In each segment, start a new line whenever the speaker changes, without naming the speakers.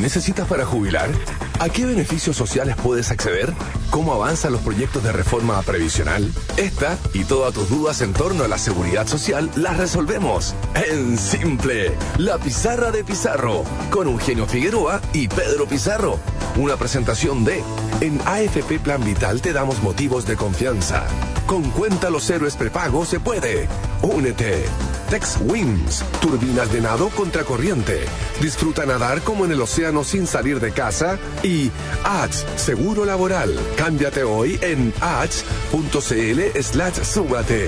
necesitas para jubilar? ¿A qué beneficios sociales puedes acceder? ¿Cómo avanzan los proyectos de reforma previsional? Esta y todas tus dudas en torno a la seguridad social las resolvemos en Simple, la pizarra de Pizarro, con Eugenio Figueroa y Pedro Pizarro. Una presentación de en AFP Plan Vital te damos motivos de confianza. Con Cuenta Los Héroes prepago se puede. Únete. Tex Winds, turbinas de nado contracorriente. Disfruta nadar como en el océano sin salir de casa. Y ATS, seguro laboral. Cámbiate hoy en ats.cl/súbate.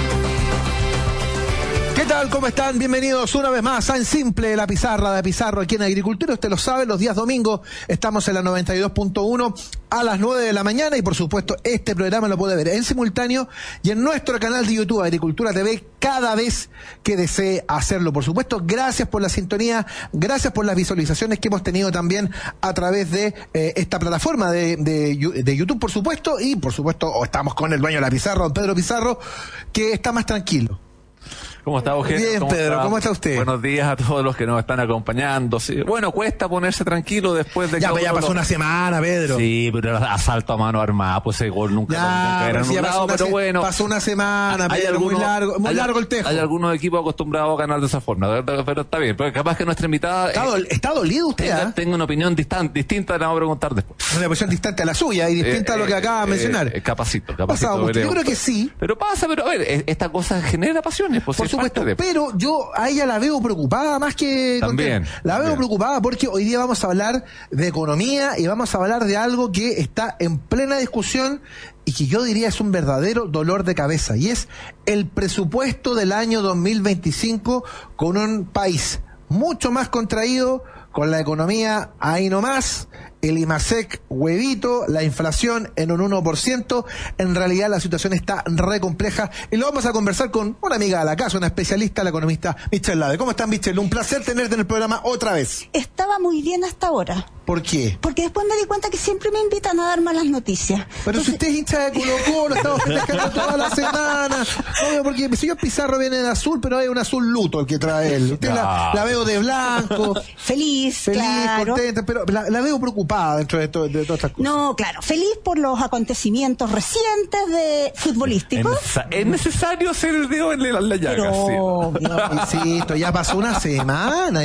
¿Qué tal? ¿Cómo están? Bienvenidos una vez más a En Simple, la pizarra de Pizarro aquí en Agricultura. Usted lo sabe, los días domingos estamos en la 92.1 a las 9 de la mañana y por supuesto este programa lo puede ver en simultáneo y en nuestro canal de YouTube Agricultura TV cada vez que desee hacerlo. Por supuesto, gracias por la sintonía, gracias por las visualizaciones que hemos tenido también a través de esta plataforma de YouTube, por supuesto, y por supuesto estamos con el dueño de la pizarra, don Pedro Pizarro, que está más tranquilo.
¿Cómo está, Eugenio?
Bien, Pedro, ¿cómo está usted?
Buenos días a todos los que nos están acompañando. Sí, bueno, cuesta ponerse tranquilo después de que...
Ya pasó una semana, Pedro.
Sí, pero el asalto a mano armada, pues ese gol nunca
pero bueno. Pasó una semana, Pedro, muy largo el tejo.
Hay algunos equipos acostumbrados a ganar de esa forma, pero está bien, pero capaz que nuestra invitada...
¿Está dolido usted?
Tengo una opinión distinta, le vamos a preguntar después.
Una opinión distante a la suya y distinta a lo que acaba de mencionar.
Capacito.
Yo creo que sí.
Pero a ver, esta cosa genera pasiones, pues.
Por supuesto, pero yo a ella la veo preocupada más que...
También.
La veo preocupada porque hoy día vamos a hablar de economía y vamos a hablar de algo que está en plena discusión y que yo diría es un verdadero dolor de cabeza, y es el presupuesto del año 2025 con un país mucho más contraído, con la economía ahí nomás, el IMASEC huevito, la inflación en un 1%, en realidad la situación está re compleja y lo vamos a conversar con una amiga de la casa, una especialista, la economista Michelle Lade. ¿Cómo están, Michelle? Un placer tenerte en el programa otra vez.
Estaba muy bien hasta ahora.
¿Por qué?
Porque después me di cuenta que siempre me invitan a dar malas noticias.
Pero entonces, si usted es hincha de Colo-Colo, estamos festejando toda la semana. Obvio, porque el señor Pizarro viene de azul, pero hay un azul luto el que trae él. Usted la veo de blanco.
Feliz, claro.
Contenta, pero la veo preocupada dentro de todas estas cosas.
No, claro, feliz por los acontecimientos recientes de futbolísticos.
Es necesario hacer el dedo en la llaga.
Pero,
sí, esto ya pasó una semana,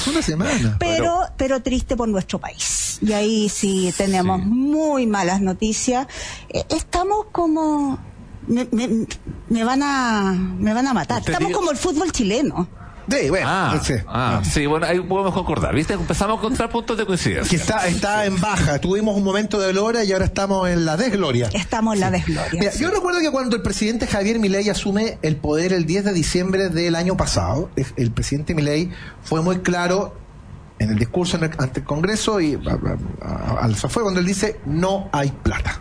Pero triste por nuestro país. Y ahí sí tenemos muy malas noticias. Estamos como... Me van a matar. Estamos como el fútbol chileno.
Sí, bueno,
sí, bueno, ahí podemos concordar, ¿viste? Empezamos a encontrar puntos de coincidencia.
Que está en baja. Tuvimos un momento de gloria y ahora estamos en la desgloria.
Estamos en la desgloria.
Mira, yo recuerdo que cuando el presidente Javier Milei asume el poder el 10 de diciembre del año pasado, el presidente Milei fue muy claro en el discurso ante el Congreso y fue cuando él dice no hay plata.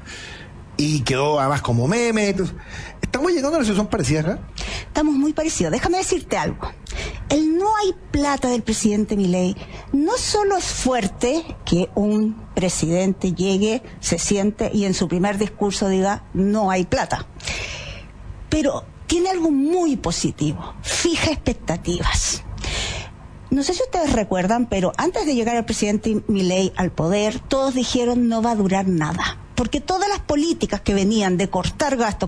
Y quedó además como meme. ¿Estamos llegando a una situación parecida acá?
Estamos muy parecidos. Déjame decirte algo. El no hay plata del presidente Milei no solo es fuerte que un presidente llegue, se siente y en su primer discurso diga no hay plata, pero tiene algo muy positivo. Fija expectativas. No sé si ustedes recuerdan, pero antes de llegar el presidente Milei al poder, todos dijeron no va a durar nada. Porque todas las políticas que venían de cortar gasto,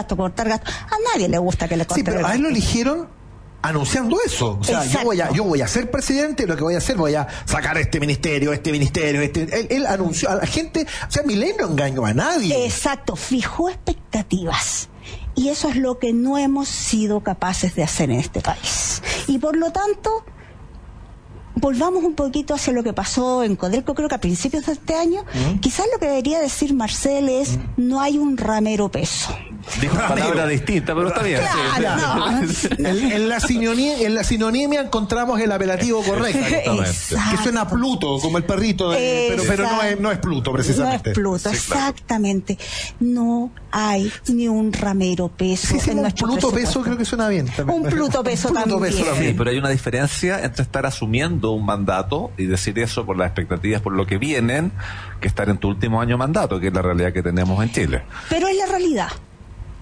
a nadie le gusta que le corten
gasto. Sí, pero a él lo eligieron anunciando eso. O sea, yo voy a ser presidente, lo que voy a hacer, voy a sacar este ministerio. Él anunció a la gente, o sea, Milei no engañó a nadie.
Exacto, fijó expectativas. Y eso es lo que no hemos sido capaces de hacer en este país. Y por lo tanto... volvamos un poquito hacia lo que pasó en Codelco, creo que a principios de este año. Quizás lo que debería decir Marcel es no hay un ramero peso.
Dijo una palabra distinta, pero está bien.
Claro,
en la sinonimia encontramos el apelativo correcto. Que suena a Pluto, como el perrito, pero no es Pluto precisamente.
No es Pluto, exactamente. No hay ni un ramero peso.
Sí, un Pluto peso creo que suena bien.
Un Pluto peso también.
Sí, pero hay una diferencia entre estar asumiendo un mandato y decir eso por las expectativas, por lo que vienen, que estar en tu último año de mandato, que es la realidad que tenemos en Chile.
Pero es la realidad.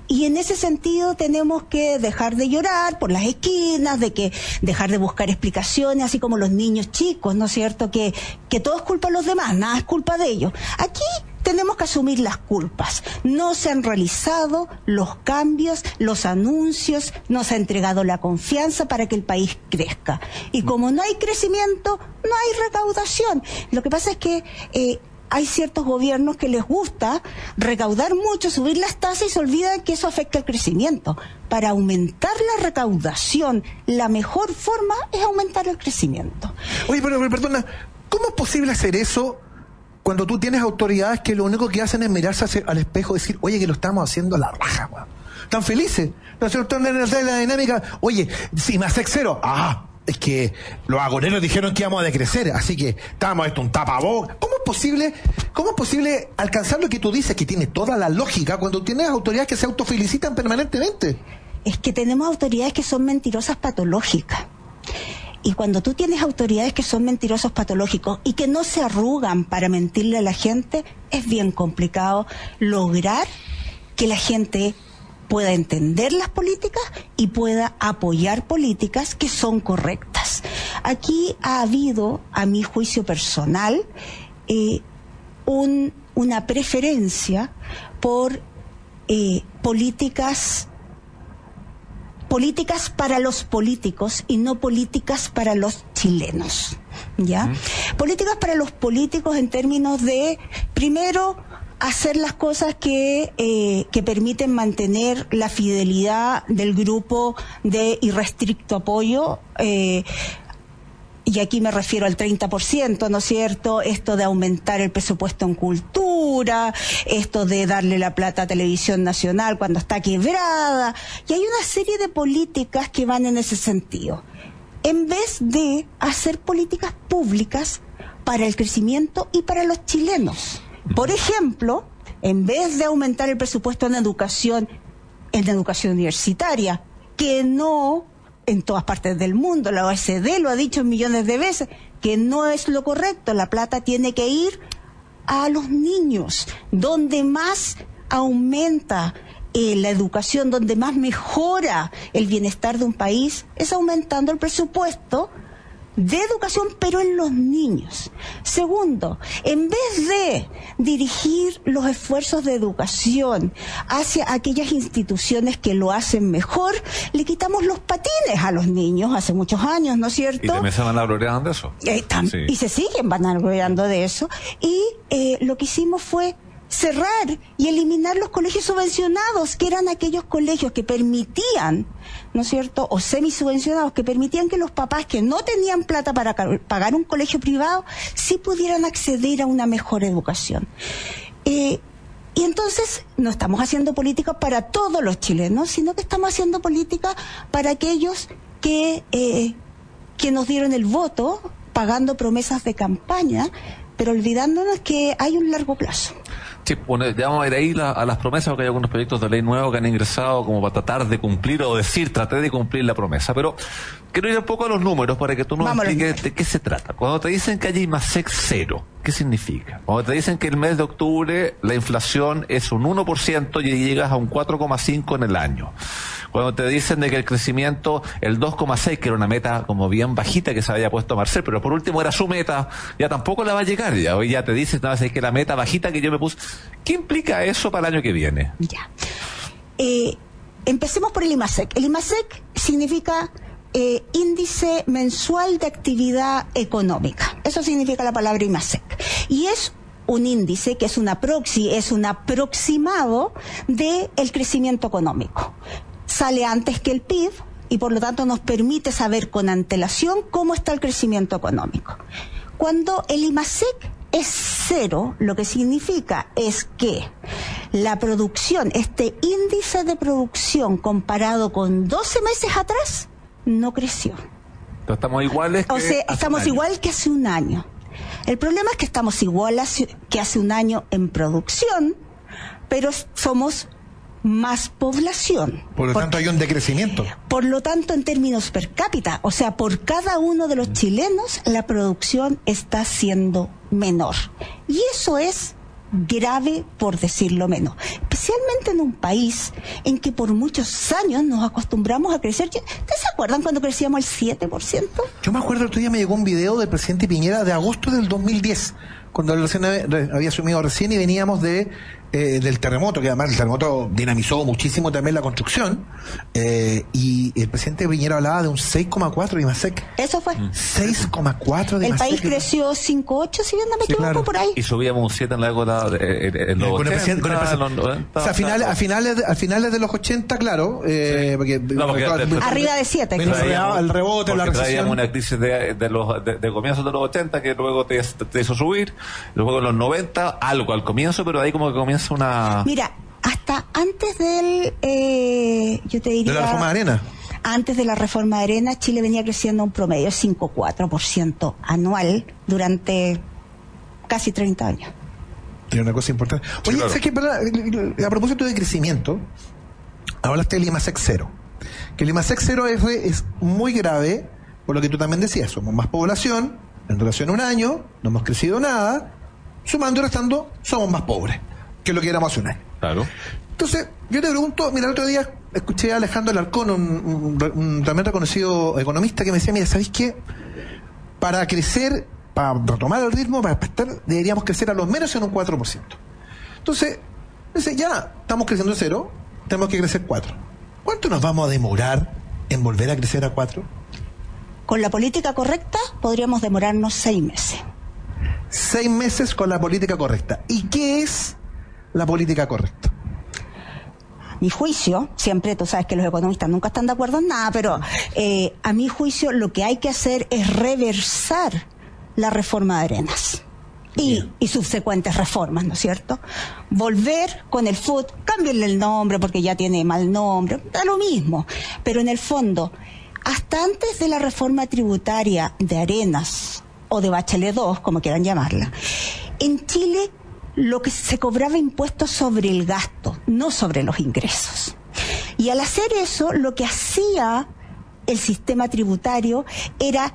Y en ese sentido tenemos que dejar de llorar por las esquinas, dejar de buscar explicaciones, así como los niños chicos, ¿no es cierto? Que todo es culpa de los demás, nada es culpa de ellos. Aquí tenemos que asumir las culpas. No se han realizado los cambios, los anuncios, no se ha entregado la confianza para que el país crezca. Y como no hay crecimiento, no hay recaudación. Lo que pasa es que hay ciertos gobiernos que les gusta recaudar mucho, subir las tasas y se olvidan que eso afecta el crecimiento. Para aumentar la recaudación, la mejor forma es aumentar el crecimiento.
Oye, pero perdona, ¿cómo es posible hacer eso cuando tú tienes autoridades que lo único que hacen es mirarse al espejo y decir, oye, que lo estamos haciendo a la raja, weón? Están felices, no están en la dinámica, oye, si me hace cero, es que los agoreros dijeron que íbamos a decrecer, así que estábamos esto un tapabocas. ¿Cómo es posible alcanzar lo que tú dices, que tiene toda la lógica, cuando tienes autoridades que se autofelicitan permanentemente?
Es que tenemos autoridades que son mentirosas patológicas. Y cuando tú tienes autoridades que son mentirosos patológicos y que no se arrugan para mentirle a la gente, es bien complicado lograr que la gente pueda entender las políticas y pueda apoyar políticas que son correctas. Aquí ha habido, a mi juicio personal, una preferencia por políticas para los políticos y no políticas para los chilenos, ¿ya? Políticas para los políticos en términos de, primero, hacer las cosas que permiten mantener la fidelidad del grupo de irrestricto apoyo, y aquí me refiero al 30%, ¿no es cierto? Esto de aumentar el presupuesto en cultura, esto de darle la plata a Televisión Nacional cuando está quebrada, y hay una serie de políticas que van en ese sentido. En vez de hacer políticas públicas para el crecimiento y para los chilenos. Por ejemplo, en vez de aumentar el presupuesto en educación universitaria, que no, en todas partes del mundo, la OECD lo ha dicho millones de veces, que no es lo correcto, la plata tiene que ir a los niños, donde más aumenta la educación, donde más mejora el bienestar de un país, es aumentando el presupuesto de educación, pero en los niños. Segundo, en vez de dirigir los esfuerzos de educación hacia aquellas instituciones que lo hacen mejor, le quitamos los patines a los niños hace muchos años, ¿no es cierto?
Y también se van vanagloriando de eso.
Sí. Y se siguen vanagloriando de eso. Y lo que hicimos fue cerrar y eliminar los colegios subvencionados, que eran aquellos colegios que permitían, ¿no es cierto?, o semisubvencionados, que permitían que los papás que no tenían plata para pagar un colegio privado, sí pudieran acceder a una mejor educación. Y entonces no estamos haciendo política para todos los chilenos, sino que estamos haciendo política para aquellos que nos dieron el voto, pagando promesas de campaña, pero olvidándonos que hay un largo plazo.
Sí, bueno, ya vamos a ir ahí a las promesas, porque hay algunos proyectos de ley nuevos que han ingresado como para tratar de cumplir o decir, traté de cumplir la promesa. Pero quiero ir un poco a los números para que tú nos expliques de qué se trata. Cuando te dicen que hay IMASEC cero, ¿qué significa? Cuando te dicen que el mes de octubre la inflación es un 1% y llegas a un 4,5% en el año. Cuando te dicen de que el crecimiento, el 2,6%, que era una meta como bien bajita que se había puesto Marcel, pero por último era su meta, ya tampoco la va a llegar. Ya hoy ya te dicen, no, es que la meta bajita que yo me puse. ¿Qué implica eso para el año que viene?
Ya. Empecemos por el IMASEC. El IMASEC significa índice mensual de actividad económica. Eso significa la palabra IMASEC. Y es un índice que es un aproximado del crecimiento económico. Sale antes que el PIB y por lo tanto nos permite saber con antelación cómo está el crecimiento económico. Cuando el IMASEC es cero, lo que significa es que la producción, este índice de producción comparado con 12 meses atrás, no creció.
Entonces estamos iguales que
o sea, estamos igual que hace un año. El problema es que estamos igual que hace un año en producción, pero somos más población.
Por lo tanto hay un decrecimiento.
Por lo tanto, en términos per cápita, o sea, por cada uno de los chilenos, la producción está siendo menor. Y eso es grave, por decirlo menos. especialmente en un país en que por muchos años nos acostumbramos a crecer. ¿Ustedes se acuerdan cuando crecíamos el 7%?
Yo me acuerdo, el otro día me llegó un video del presidente Piñera de agosto del 2010, cuando él había asumido recién y veníamos del terremoto, que además el terremoto dinamizó muchísimo también la construcción, y el presidente Piñera hablaba de un 6,4 de IMASEC.
Eso fue.
6,4 de IMASEC.
El país creció 5,8, si bien no me equivoco,
claro.
Por ahí.
Y subíamos un 7 en la época en los 80, en los 90.
O sea, a finales de los 80, claro, porque
arriba de 7.
El rebote, la recesión.
Traíamos una crisis de comienzos de los 80 que luego te hizo subir, luego en los 90, algo al comienzo, pero ahí como que comienza una...
Mira, hasta antes yo te diría...
¿De la reforma de Arena?
Antes de la reforma de Arena, Chile venía creciendo un promedio de 5,4% anual durante casi 30 años.
Tiene una cosa importante. Oye,
sí, claro.
¿sabes qué? A propósito de crecimiento, hablaste del IMASEC 0. Que el IMASEC 0 es muy grave, por lo que tú también decías. Somos más población, en relación a un año, no hemos crecido nada, sumando y restando, somos más pobres que lo que éramos hace un año.
Claro.
Entonces, yo te pregunto, mira, el otro día escuché a Alejandro Alarcón, un también reconocido economista, que me decía, mira, ¿sabéis qué? Para crecer, para retomar el ritmo, para estar, deberíamos crecer a lo menos en un 4%. Entonces, ya estamos creciendo en 0, tenemos que crecer 4. ¿Cuánto nos vamos a demorar en volver a crecer a 4?
Con la política correcta podríamos demorarnos 6 meses.
6 meses con la política correcta. ¿Y qué es la política correcta?
Mi juicio, siempre tú sabes que los economistas nunca están de acuerdo en nada, pero a mi juicio lo que hay que hacer es reversar la reforma de Arenas y subsecuentes reformas, ¿no es cierto? Volver con el FUT, cámbienle el nombre porque ya tiene mal nombre, da lo mismo, pero en el fondo, hasta antes de la reforma tributaria de Arenas o de Bachelet 2, como quieran llamarla, en Chile lo que se cobraba impuestos sobre el gasto, no sobre los ingresos. Y al hacer eso, lo que hacía el sistema tributario era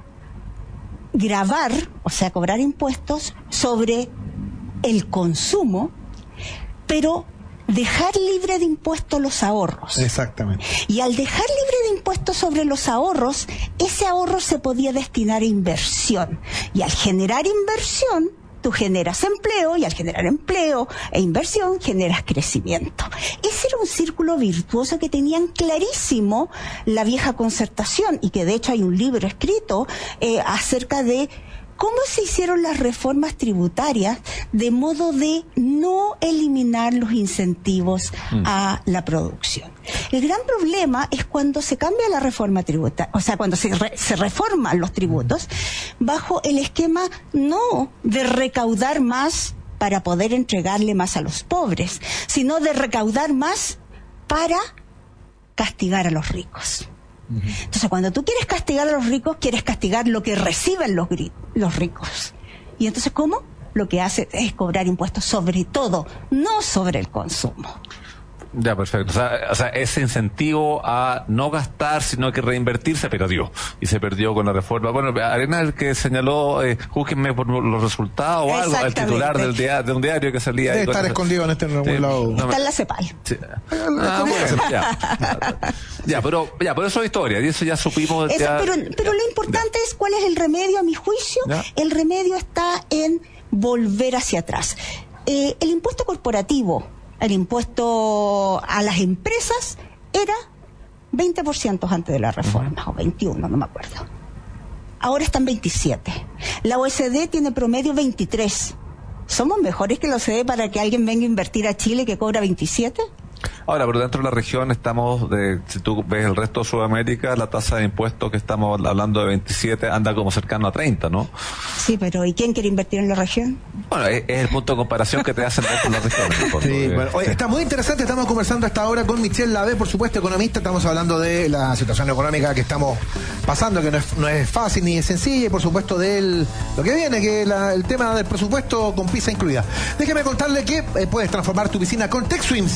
gravar, o sea, cobrar impuestos sobre el consumo, pero dejar libre de impuestos los ahorros.
Exactamente.
Y al dejar libre de impuestos sobre los ahorros, ese ahorro se podía destinar a inversión. Y al generar inversión, tú generas empleo, y al generar empleo e inversión generas crecimiento. Ese era un círculo virtuoso que tenían clarísimo la vieja Concertación, y que de hecho hay un libro escrito acerca de cómo se hicieron las reformas tributarias de modo de no eliminar los incentivos a la producción. El gran problema es cuando se cambia la reforma tributaria, o sea, cuando se reforman los tributos bajo el esquema no de recaudar más para poder entregarle más a los pobres, sino de recaudar más para castigar a los ricos. Entonces, cuando tú quieres castigar a los ricos, quieres castigar lo que reciben los ricos. Y entonces, ¿cómo? Lo que hace es cobrar impuestos sobre todo, no sobre el consumo.
Ya, perfecto. O sea, ese incentivo a no gastar, sino que reinvertir se perdió. Y se perdió con la reforma. Bueno, Arena, el que señaló, júzguenme por los resultados o algo, el titular de un diario que salía.
Debe estar escondido en este lado.
Está en la CEPAL.
Sí. Pero eso es historia, y eso ya supimos.
Pero lo importante es cuál es el remedio, a mi juicio. ¿Ya? El remedio está en volver hacia atrás. El impuesto corporativo, el impuesto a las empresas era 20% antes de la reforma, o 21, no me acuerdo. Ahora están 27. La OECD tiene promedio 23. ¿Somos mejores que la OECD para que alguien venga a invertir a Chile que cobra 27?
Ahora, pero dentro de la región si tú ves el resto de Sudamérica, la tasa de impuestos que estamos hablando de 27 anda como cercano a 30, ¿no?
Sí, pero ¿y quién quiere invertir en la región?
Bueno, es el punto de comparación que te hacen dentro de la región.
Sí, bueno, oye, está muy interesante, estamos conversando hasta ahora con Michelle Lavé, por supuesto, economista, estamos hablando de la situación económica que estamos pasando, que no es fácil ni es sencilla, y por supuesto de lo que viene, que el tema del presupuesto con pizza incluida. Déjeme contarle que puedes transformar tu piscina con TechSwims.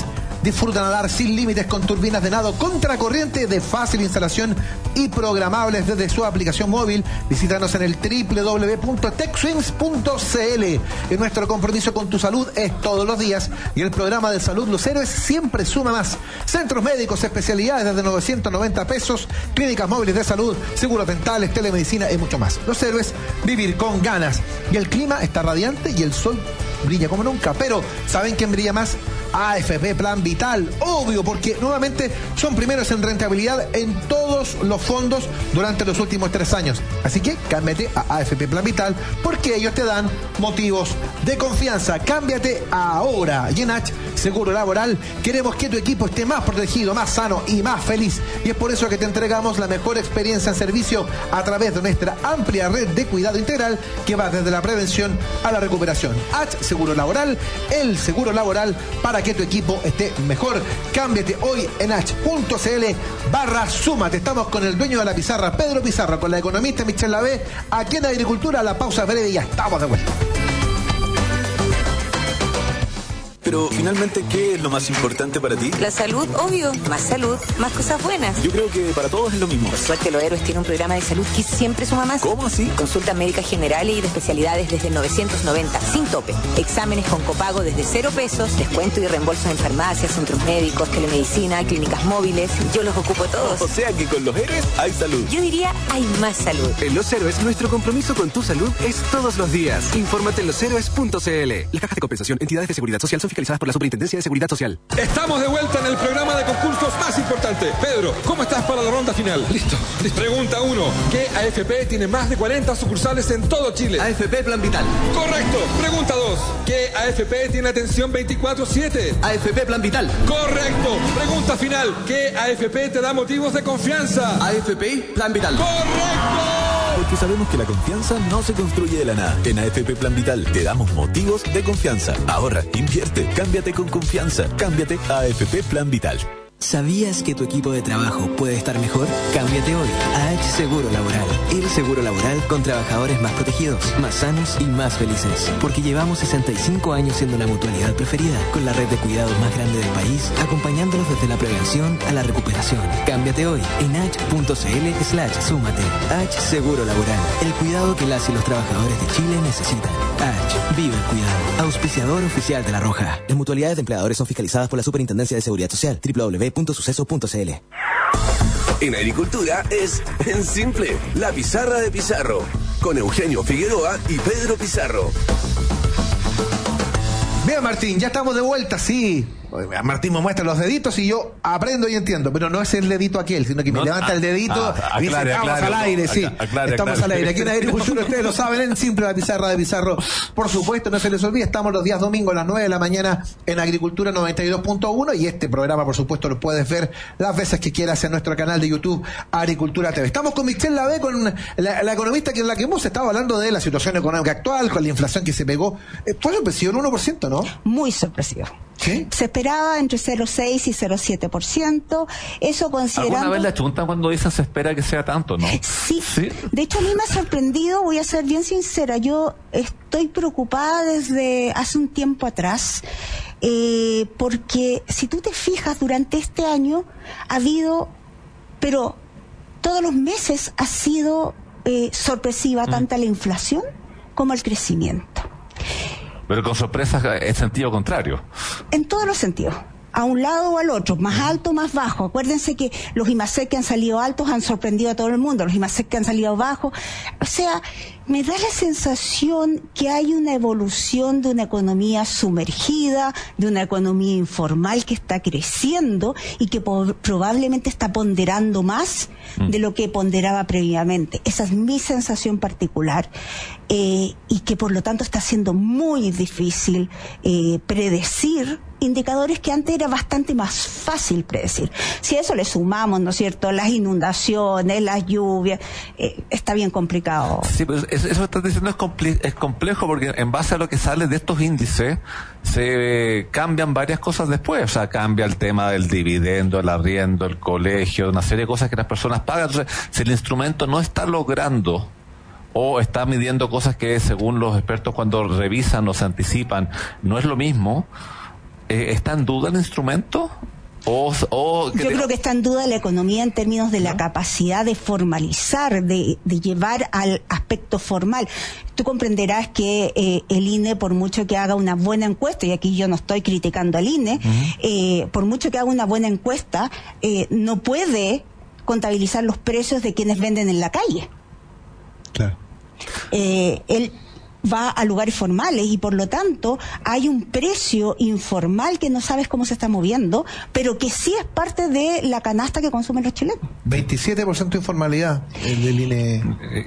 Disfruta nadar sin límites con turbinas de nado contracorriente de fácil instalación y programables desde su aplicación móvil. Visítanos en el www.techswings.cl. Y nuestro compromiso con tu salud es todos los días, y el programa de salud Los Héroes siempre suma más. Centros médicos, especialidades desde 990 pesos, clínicas móviles de salud, seguros dentales, telemedicina y mucho más. Los Héroes, vivir con ganas. Y el clima está radiante y el sol brilla como nunca. Pero ¿saben quién brilla más? AFP Plan Vital, obvio, porque nuevamente son primeros en rentabilidad en todos los fondos durante los últimos 3 años. Así que cámbiate a AFP Plan Vital, porque ellos te dan motivos de confianza. Cámbiate ahora. Y en H Seguro Laboral queremos que tu equipo esté más protegido, más sano y más feliz. Y es por eso que te entregamos la mejor experiencia en servicio a través de nuestra amplia red de cuidado integral que va desde la prevención a la recuperación. H Seguro Laboral, el seguro laboral para que tu equipo esté mejor. Cámbiate hoy en h.cl/súmate. Estamos con el dueño de la pizarra, Pedro Pizarro, con la economista Michelle Lavé, aquí en Agricultura. La pausa breve y ya estamos de vuelta.
Pero finalmente, ¿qué es lo más importante para ti?
La salud, obvio. Más salud, más cosas buenas.
Yo creo que para todos es lo mismo.
Por suerte, Los Héroes tiene un programa de salud que siempre suma más.
¿Cómo así?
Consultas médicas generales y de especialidades desde 990, sin tope. Exámenes con copago desde 0 pesos, descuento y reembolsos en farmacias, centros médicos, telemedicina, clínicas móviles. Yo los ocupo todos.
O sea que con Los Héroes hay salud.
Yo diría, hay más salud.
En Los Héroes, nuestro compromiso con tu salud es todos los días. Infórmate en loshéroes.cl. Las cajas de compensación, entidades de seguridad social son fiscalizadas por la Superintendencia de Seguridad Social.
Estamos de vuelta en el programa de concursos más importante. Pedro, ¿cómo estás para la ronda final?
Listo.
Pregunta 1. ¿Qué AFP tiene más de 40 sucursales en todo Chile?
AFP Plan Vital.
Correcto. Pregunta 2. ¿Qué AFP tiene atención 24/7?
AFP Plan Vital.
Correcto. Pregunta final. ¿Qué AFP te da motivos de confianza?
AFP Plan Vital.
¡Correcto!
Porque sabemos que la confianza no se construye de la nada. En AFP Plan Vital te damos motivos de confianza. Ahorra, invierte, cámbiate con confianza. Cámbiate a AFP Plan Vital.
¿Sabías que tu equipo de trabajo puede estar mejor? Cámbiate hoy a H Seguro Laboral. El seguro laboral con trabajadores más protegidos, más sanos y más felices. Porque llevamos 65 años siendo la mutualidad preferida, con la red de cuidados más grande del país, acompañándolos desde la prevención a la recuperación. Cámbiate hoy en h.cl/súmate. H Seguro Laboral. El cuidado que las y los trabajadores de Chile necesitan. H. Vive el cuidado. Auspiciador oficial de La Roja.
Las mutualidades de empleadores son fiscalizadas por la Superintendencia de Seguridad Social. www.suceso.cl.
En Agricultura es en simple, la pizarra de Pizarro, con Eugenio Figueroa y Pedro Pizarro.
Bien, Martín, ya estamos de vuelta, sí. Martín me muestra los deditos y yo aprendo y entiendo, pero no es el dedito aquel, sino que me levanta el dedito y dice, estamos al aire, sí. Estamos al aire. Aquí en Agricultura, ustedes lo saben, en simple, la pizarra de Pizarro. Por supuesto, no se les olvide, estamos los días domingos a las 9 de la mañana en Agricultura 92.1, y este programa, por supuesto, lo puedes ver las veces que quieras en nuestro canal de YouTube Agricultura TV. Estamos con Michelle Lavé, con la economista que en la que hemos estado hablando de la situación económica actual, con la inflación que se pegó. Fue sorpresivo, en 1%, ¿no?
Muy sorpresivo.
¿Sí?
Se esperaba entre 0,6 y 0,7%. Eso considerando...
¿Alguna vez la chuntan cuando dicen se espera que sea tanto, no?
Sí.
¿Sí?
De hecho, a mí me ha sorprendido, voy a ser bien sincera, yo estoy preocupada desde hace un tiempo atrás, porque si tú te fijas, durante este año ha habido, pero todos los meses ha sido sorpresiva tanto la inflación como el crecimiento.
Pero con sorpresas en sentido contrario.
En todos los sentidos. A un lado o al otro, más alto, más bajo. Acuérdense que los IMASEC que han salido altos han sorprendido a todo el mundo, los IMASEC que han salido bajos. O sea, me da la sensación que hay una evolución de una economía sumergida, de una economía informal que está creciendo y que probablemente está ponderando más de lo que ponderaba previamente. Esa es mi sensación particular, y que por lo tanto está siendo muy difícil predecir indicadores que antes era bastante más fácil predecir. Si a eso le sumamos, ¿no es cierto?, las inundaciones, las lluvias, está bien complicado.
Sí, pero eso que estás diciendo es complejo, porque en base a lo que sale de estos índices se cambian varias cosas después. O sea, cambia el tema del dividendo, el arriendo, el colegio, una serie de cosas que las personas pagan. Entonces, si el instrumento no está logrando o está midiendo cosas que, según los expertos, cuando revisan o se anticipan, no es lo mismo, ¿está en duda el instrumento? Yo
creo que está en duda la economía en términos de la capacidad de formalizar, de llevar al aspecto formal. Tú comprenderás que el INE, por mucho que haga una buena encuesta, y aquí yo no estoy criticando al INE, por mucho que haga una buena encuesta, no puede contabilizar los precios de quienes venden en la calle.
Claro.
Él va a lugares formales y por lo tanto hay un precio informal que no sabes cómo se está moviendo, pero que sí es parte de la canasta que consumen los chilenos.
27% de informalidad del INE.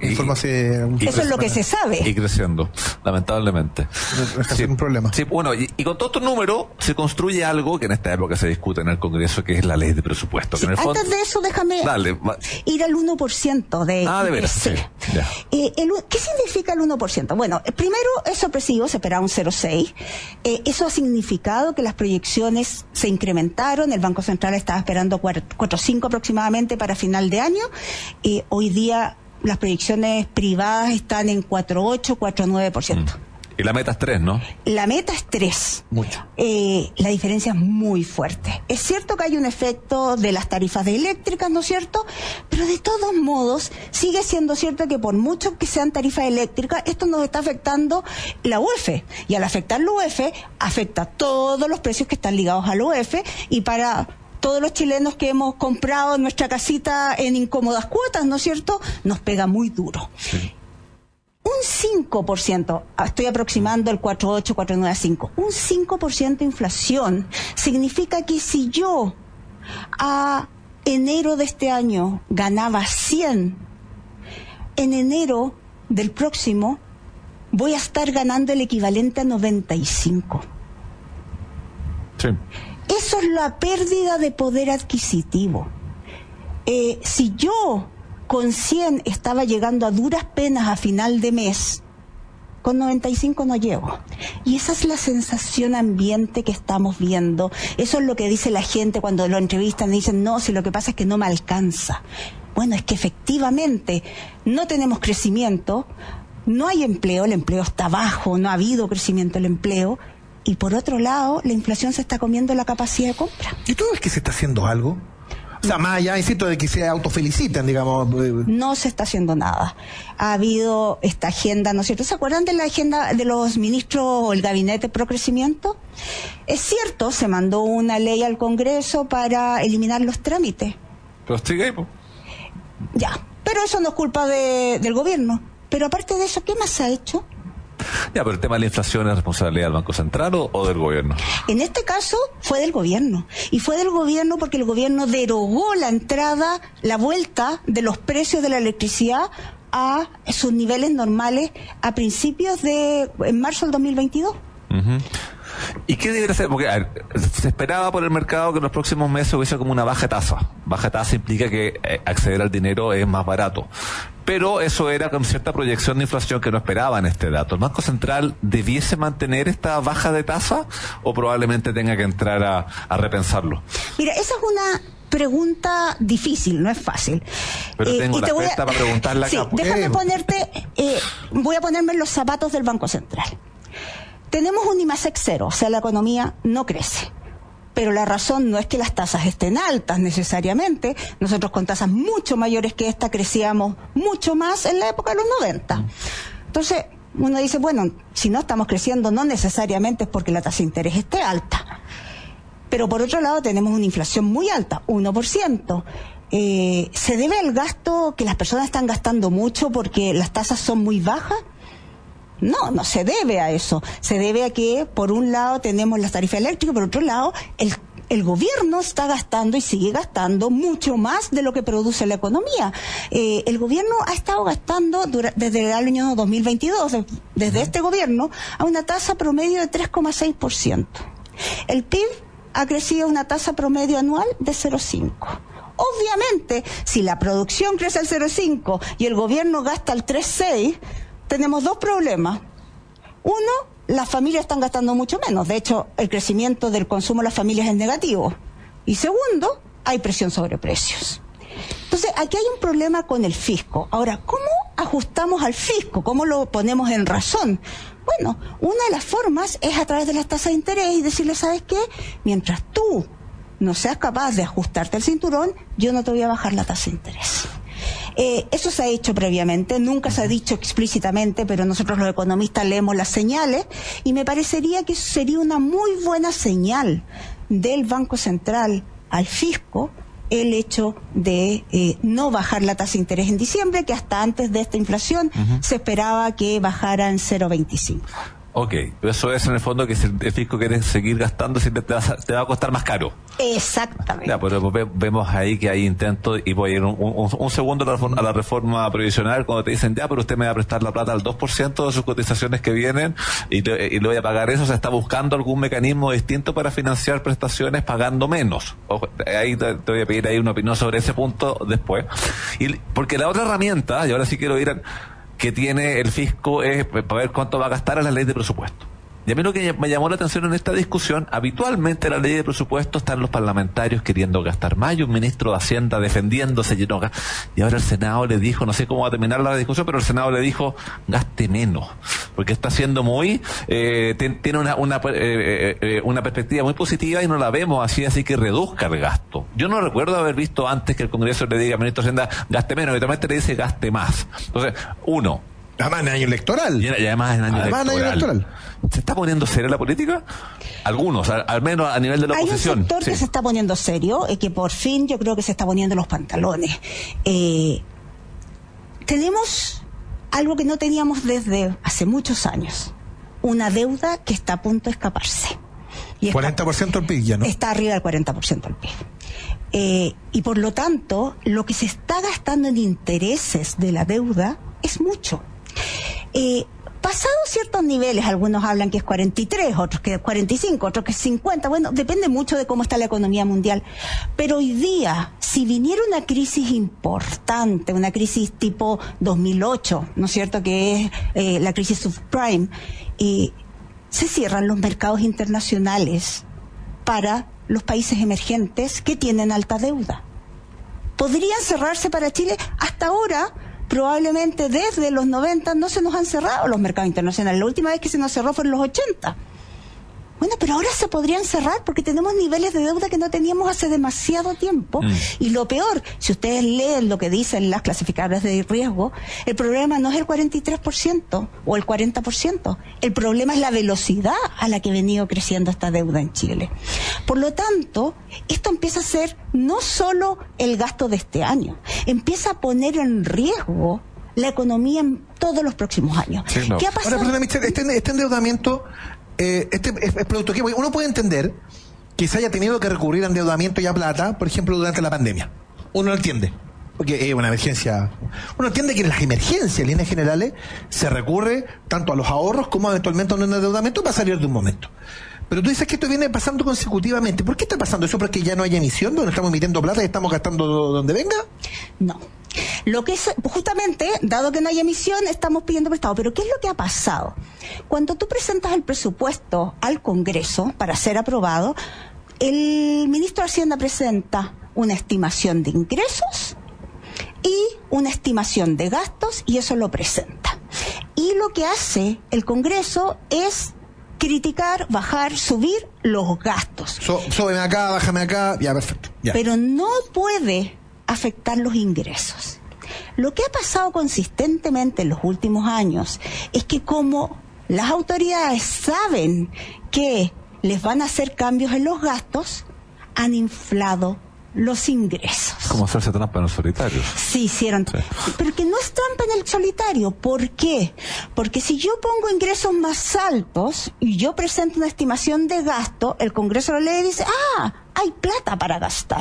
Eso es lo que se sabe.
Y creciendo, lamentablemente.
Sí, un problema.
Sí, bueno, y con todos estos números se construye algo que en esta época se discute en el Congreso, que es la ley de presupuesto.
Sí,
que en el fondo...
Antes de eso, déjame ir al 1% de...
de veras, sí.
¿Qué significa el 1%? Bueno, primero es sorpresivo, se esperaba un 0,6. Eso ha significado que las proyecciones se incrementaron. El Banco Central estaba esperando 4,5 aproximadamente para final de año. Hoy día las proyecciones privadas están en 4,8, 4,9%.
Y la meta es 3, ¿no?
La meta es 3.
Mucho.
La diferencia es muy fuerte. Es cierto que hay un efecto de las tarifas de eléctricas, ¿no es cierto? Pero de todos modos, sigue siendo cierto que por mucho que sean tarifas eléctricas, esto nos está afectando la UEF. Y al afectar la UEF, afecta todos los precios que están ligados a la UEF. Y para todos los chilenos que hemos comprado nuestra casita en incómodas cuotas, ¿no es cierto?, nos pega muy duro. Sí. Un 5%, estoy aproximando el 4,8, 4,9, 5%, un 5% de inflación significa que si yo a enero de este año ganaba 100, en enero del próximo voy a estar ganando el equivalente a 95.
Sí.
Eso es la pérdida de poder adquisitivo. Si yo con 100 estaba llegando a duras penas a final de mes, con 95 no llego. Y esa es la sensación ambiente que estamos viendo. Eso es lo que dice la gente cuando lo entrevistan y dicen, no, si lo que pasa es que no me alcanza. Bueno, es que efectivamente no tenemos crecimiento, no hay empleo, el empleo está bajo, no ha habido crecimiento del empleo, y por otro lado, la inflación se está comiendo la capacidad de compra.
¿Y tú ves que se está haciendo algo? O sea, más allá, insisto, de que se autofeliciten, digamos.
No se está haciendo nada. Ha habido esta agenda, ¿no es cierto? ¿Se acuerdan de la agenda de los ministros o el gabinete pro crecimiento? Es cierto, se mandó una ley al Congreso para eliminar los trámites.
Pero sigue, pues.
Ya, pero eso no es culpa del gobierno. Pero aparte de eso, ¿qué más se ha hecho?
Ya, pero el tema de la inflación es responsabilidad del Banco Central o del gobierno.
En este caso fue del gobierno. Y fue del gobierno porque el gobierno derogó la vuelta de los precios de la electricidad a sus niveles normales a principios en marzo del 2022.
Uh-huh. ¿Y qué debería hacer? Porque se esperaba por el mercado que en los próximos meses hubiese como una baja tasa. Baja tasa implica que acceder al dinero es más barato. Pero eso era con cierta proyección de inflación que no esperaban este dato. ¿El Banco Central debiese mantener esta baja de tasa o probablemente tenga que entrar a repensarlo?
Mira, esa es una pregunta difícil, no es fácil.
Pero tengo la respuesta para preguntarla acá.
Sí, déjame voy a ponerme en los zapatos del Banco Central. Tenemos un IMASEC 0, o sea, la economía no crece. Pero la razón no es que las tasas estén altas necesariamente. Nosotros con tasas mucho mayores que esta crecíamos mucho más en la época de los 90. Entonces, uno dice, bueno, si no estamos creciendo, no necesariamente es porque la tasa de interés esté alta. Pero por otro lado tenemos una inflación muy alta, 1%. ¿Se debe al gasto que las personas están gastando mucho porque las tasas son muy bajas? No se debe a eso. Se debe a que, por un lado, tenemos las tarifas eléctricas, por otro lado, el gobierno está gastando y sigue gastando mucho más de lo que produce la economía. El gobierno ha estado gastando desde el año 2022, desde este gobierno, a una tasa promedio de 3,6%. El PIB ha crecido a una tasa promedio anual de 0,5%. Obviamente, si la producción crece al 0,5% y el gobierno gasta al 3,6%, tenemos dos problemas. Uno, las familias están gastando mucho menos. De hecho, el crecimiento del consumo de las familias es negativo. Y segundo, hay presión sobre precios. Entonces, aquí hay un problema con el fisco. Ahora, ¿cómo ajustamos al fisco? ¿Cómo lo ponemos en razón? Bueno, una de las formas es a través de las tasas de interés y decirle, ¿sabes qué? Mientras tú no seas capaz de ajustarte el cinturón, yo no te voy a bajar la tasa de interés. Eso se ha hecho previamente, nunca se ha dicho explícitamente, pero nosotros los economistas leemos las señales y me parecería que eso sería una muy buena señal del Banco Central al fisco, el hecho de no bajar la tasa de interés en diciembre, que hasta antes de esta inflación se esperaba que bajara en 0,25.
Ok, eso es en el fondo que si el fisco quiere seguir gastando, siempre te va a costar más caro.
Exactamente.
Ya, pero vemos ahí que hay intentos, y voy a ir un segundo a la reforma previsional, cuando te dicen, ya, pero usted me va a prestar la plata al 2% de sus cotizaciones que vienen y le voy a pagar eso. Se está buscando algún mecanismo distinto para financiar prestaciones pagando menos. Ojo, ahí te voy a pedir ahí una opinión sobre ese punto después. Porque la otra herramienta, y ahora sí quiero ir que tiene el fisco es para ver cuánto va a gastar en la ley de presupuesto. Y a mí lo que me llamó la atención en esta discusión, habitualmente en la ley de presupuesto están los parlamentarios queriendo gastar más y un ministro de Hacienda defendiéndose, y ahora el Senado le dijo, no sé cómo va a terminar la discusión, pero el Senado le dijo, gaste menos, porque está siendo muy, tiene una perspectiva muy positiva y no la vemos así que reduzca el gasto. Yo no recuerdo haber visto antes que el Congreso le diga al ministro de Hacienda, gaste menos, y también le dice, gaste más. Entonces,
además en año electoral.
Y además en año electoral. ¿Se está poniendo seria la política? Algunos, al menos a nivel de la oposición.
Hay un sector que se está poniendo serio, que por fin yo creo que se está poniendo los pantalones. Tenemos algo que no teníamos desde hace muchos años. Una deuda que está a punto de escaparse. Y
40% del PIB ya, ¿no? Está
arriba del 40% del PIB. Y por lo tanto, lo que se está gastando en intereses de la deuda es mucho. Pasados ciertos niveles, algunos hablan que es 43, otros que es 45, otros que es 50, bueno, depende mucho de cómo está la economía mundial. Pero hoy día, si viniera una crisis importante, una crisis tipo 2008, ¿no es cierto?, que es la crisis subprime, se cierran los mercados internacionales para los países emergentes que tienen alta deuda. ¿Podrían cerrarse para Chile? Hasta ahora, probablemente desde los 90 no se nos han cerrado los mercados internacionales. La última vez que se nos cerró fue en los 80. Bueno, pero ahora se podrían cerrar porque tenemos niveles de deuda que no teníamos hace demasiado tiempo. Y lo peor, si ustedes leen lo que dicen las clasificadoras de riesgo, el problema no es el 43% o el 40%. El problema es la velocidad a la que ha venido creciendo esta deuda en Chile. Por lo tanto, esto empieza a ser no solo el gasto de este año, empieza a poner en riesgo la economía en todos los próximos años.
Sí, no.
¿Qué ha pasado?
Ahora, perdón, este endeudamiento es producto que uno puede entender que se haya tenido que recurrir a endeudamiento y a plata, por ejemplo, durante la pandemia. Uno lo entiende, porque es una emergencia. Uno entiende que en las emergencias, en líneas generales, se recurre tanto a los ahorros como eventualmente a un endeudamiento para salir de un momento. Pero tú dices que esto viene pasando consecutivamente. ¿Por qué está pasando eso? ¿Porque ya no hay emisión, donde estamos emitiendo plata y estamos gastando donde venga?
No. Lo que es, justamente, dado que no hay emisión, estamos pidiendo prestado. Pero ¿qué es lo que ha pasado? Cuando tú presentas el presupuesto al Congreso para ser aprobado, el ministro de Hacienda presenta una estimación de ingresos y una estimación de gastos, y eso lo presenta. Y lo que hace el Congreso es criticar, bajar, subir los gastos.
Súbeme acá, bájame acá, ya, perfecto. Ya.
Pero no puede afectar los ingresos. Lo que ha pasado consistentemente en los últimos años es que como las autoridades saben que les van a hacer cambios en los gastos, han inflado los ingresos.
Como hacerse trampa en el solitario.
Sí, hicieron. Sí. Pero que no es trampa en el solitario. ¿Por qué? Porque si yo pongo ingresos más altos y yo presento una estimación de gasto, el Congreso lo lee y dice, hay plata para gastar.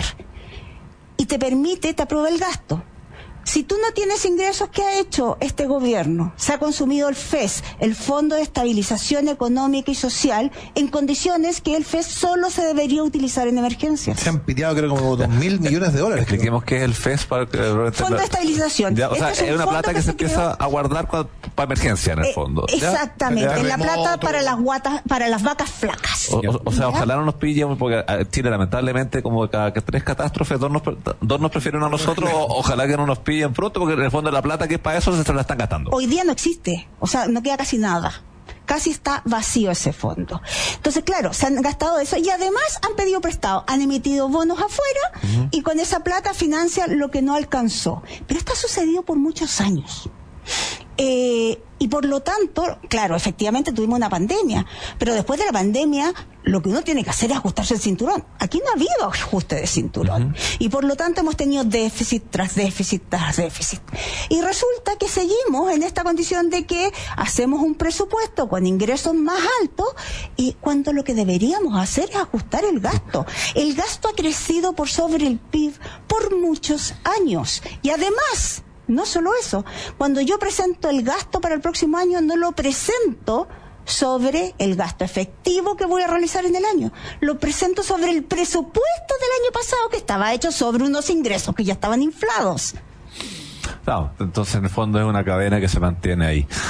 Y te aprueba el gasto. Si tú no tienes ingresos, ¿qué ha hecho este gobierno? Se ha consumido el FES, el Fondo de Estabilización Económica y Social, en condiciones que el FES solo se debería utilizar en emergencias.
Se han piteado creo como 2.000 millones de dólares.
Expliquemos qué es el FES para
Fondo de Estabilización.
Ya, o sea, es una plata que se empieza a guardar para emergencia en el fondo.
Exactamente, en la plata para las vacas flacas.
O sea, ojalá no nos pillen, porque Chile lamentablemente como cada 3 catástrofes, 2 nos prefieren a nosotros, ojalá que no nos pillen bien pronto, porque en el fondo la plata que es para eso se la están gastando.
Hoy día no existe, o sea, no queda casi nada. Casi está vacío ese fondo. Entonces, claro, se han gastado eso y además han pedido prestado, han emitido bonos afuera y con esa plata financian lo que no alcanzó. Pero esto ha sucedido por muchos años. Y por lo tanto, claro, efectivamente tuvimos una pandemia, pero después de la pandemia lo que uno tiene que hacer es ajustarse el cinturón. Aquí no ha habido ajuste de cinturón. Y por lo tanto hemos tenido déficit tras déficit tras déficit. Y resulta que seguimos en esta condición de que hacemos un presupuesto con ingresos más altos y cuando lo que deberíamos hacer es ajustar el gasto. El gasto ha crecido por sobre el PIB por muchos años. Y además, no solo eso, cuando yo presento el gasto para el próximo año, no lo presento sobre el gasto efectivo que voy a realizar en el año. Lo presento sobre el presupuesto del año pasado que estaba hecho sobre unos ingresos que ya estaban inflados.
No, entonces en el fondo es una cadena que se mantiene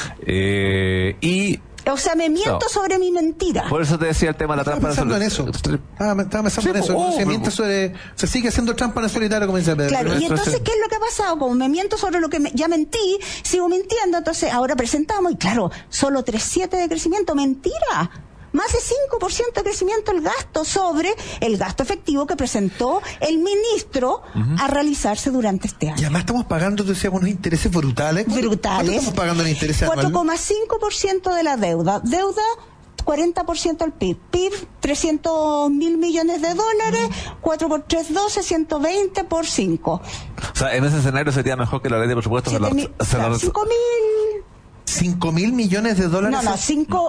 ahí.
O sea, me miento sobre mi mentira.
Por eso te decía el tema de la trampa.
Estaba pensando en eso. ¿no? Se sigue haciendo trampa en el solitario, como dice Pedro.
Claro, y entonces, ¿qué es lo que ha pasado? Como me miento sobre lo que ya mentí, sigo mintiendo, entonces ahora presentamos, y claro, solo 3,7 de crecimiento, mentira. Más de 5% de crecimiento el gasto sobre el gasto efectivo que presentó el ministro a realizarse durante este año.
Y además estamos pagando, decíamos, unos intereses brutales. ¿Cuánto estamos pagando en intereses anuales?
4,5% de la deuda. Deuda 40% del PIB. PIB, 300.000 millones de dólares, 4 por 3, 12, 120 por 5.
O sea, en ese escenario sería mejor que la ley de presupuestos se
5.000...
5.000 millones de dólares.
No,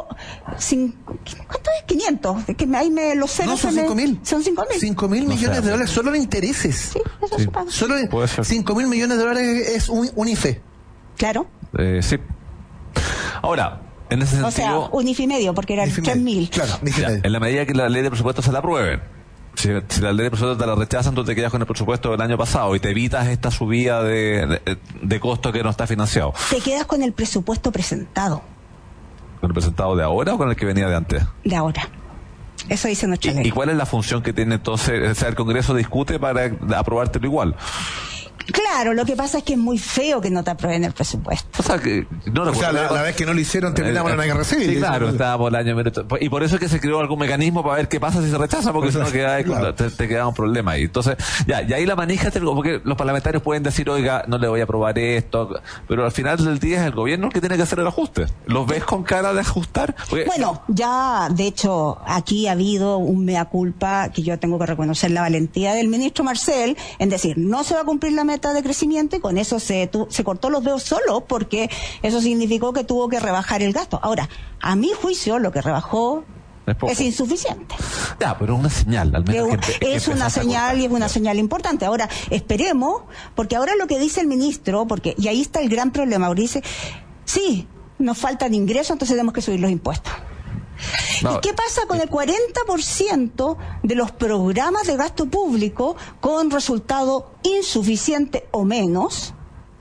¿cuánto es? 500. Es que ahí los ceros.
No, son 5.000.
Son 5.000.
5.000 millones de dólares solo en intereses.
Sí, eso se paga.
Solo 5.000 millones de dólares es un IFE.
Claro.
Sí. Ahora, en ese sentido.
O sea, un IFE y medio, porque eran 3.000.
Claro,
en la medida que la ley de presupuestos se la aprueben. Si la ley de presupuestos te la rechazan, tú te quedas con el presupuesto del año pasado y te evitas esta subida de costo que no está financiado.
Te quedas con el presupuesto presentado.
¿Con el presentado de ahora o con el que venía de antes?
De ahora. Eso dice nuestra ley.
¿Y cuál es la función que tiene entonces? O sea, el Congreso discute para aprobártelo igual.
Claro, lo que pasa es que es muy feo que no te aprueben el presupuesto.
O sea, que
la vez que no lo hicieron terminamos la guerra civil.
Sí, claro, estábamos el año y por eso es que se creó algún mecanismo para ver qué pasa si se rechaza, porque si no te queda un problema ahí. Entonces, y ahí la manija, porque los parlamentarios pueden decir, oiga, no le voy a aprobar esto, pero al final del día es el gobierno el que tiene que hacer el ajuste. ¿Los ves con cara de ajustar?
Bueno, ya, de hecho, aquí ha habido un mea culpa que yo tengo que reconocer la valentía del ministro Marcel en decir, no se va a cumplir la meta de crecimiento y con eso se cortó los dedos solo porque eso significó que tuvo que rebajar el gasto. Ahora, a mi juicio lo que rebajó es insuficiente.
Ya, pero es una señal, al menos.
Es una señal y es una señal importante. Ahora, esperemos, porque ahora lo que dice el ministro, y ahí está el gran problema, porque dice, sí, nos faltan ingresos, entonces tenemos que subir los impuestos. No. ¿Y qué pasa con el 40% de los programas de gasto público con resultado insuficiente o menos?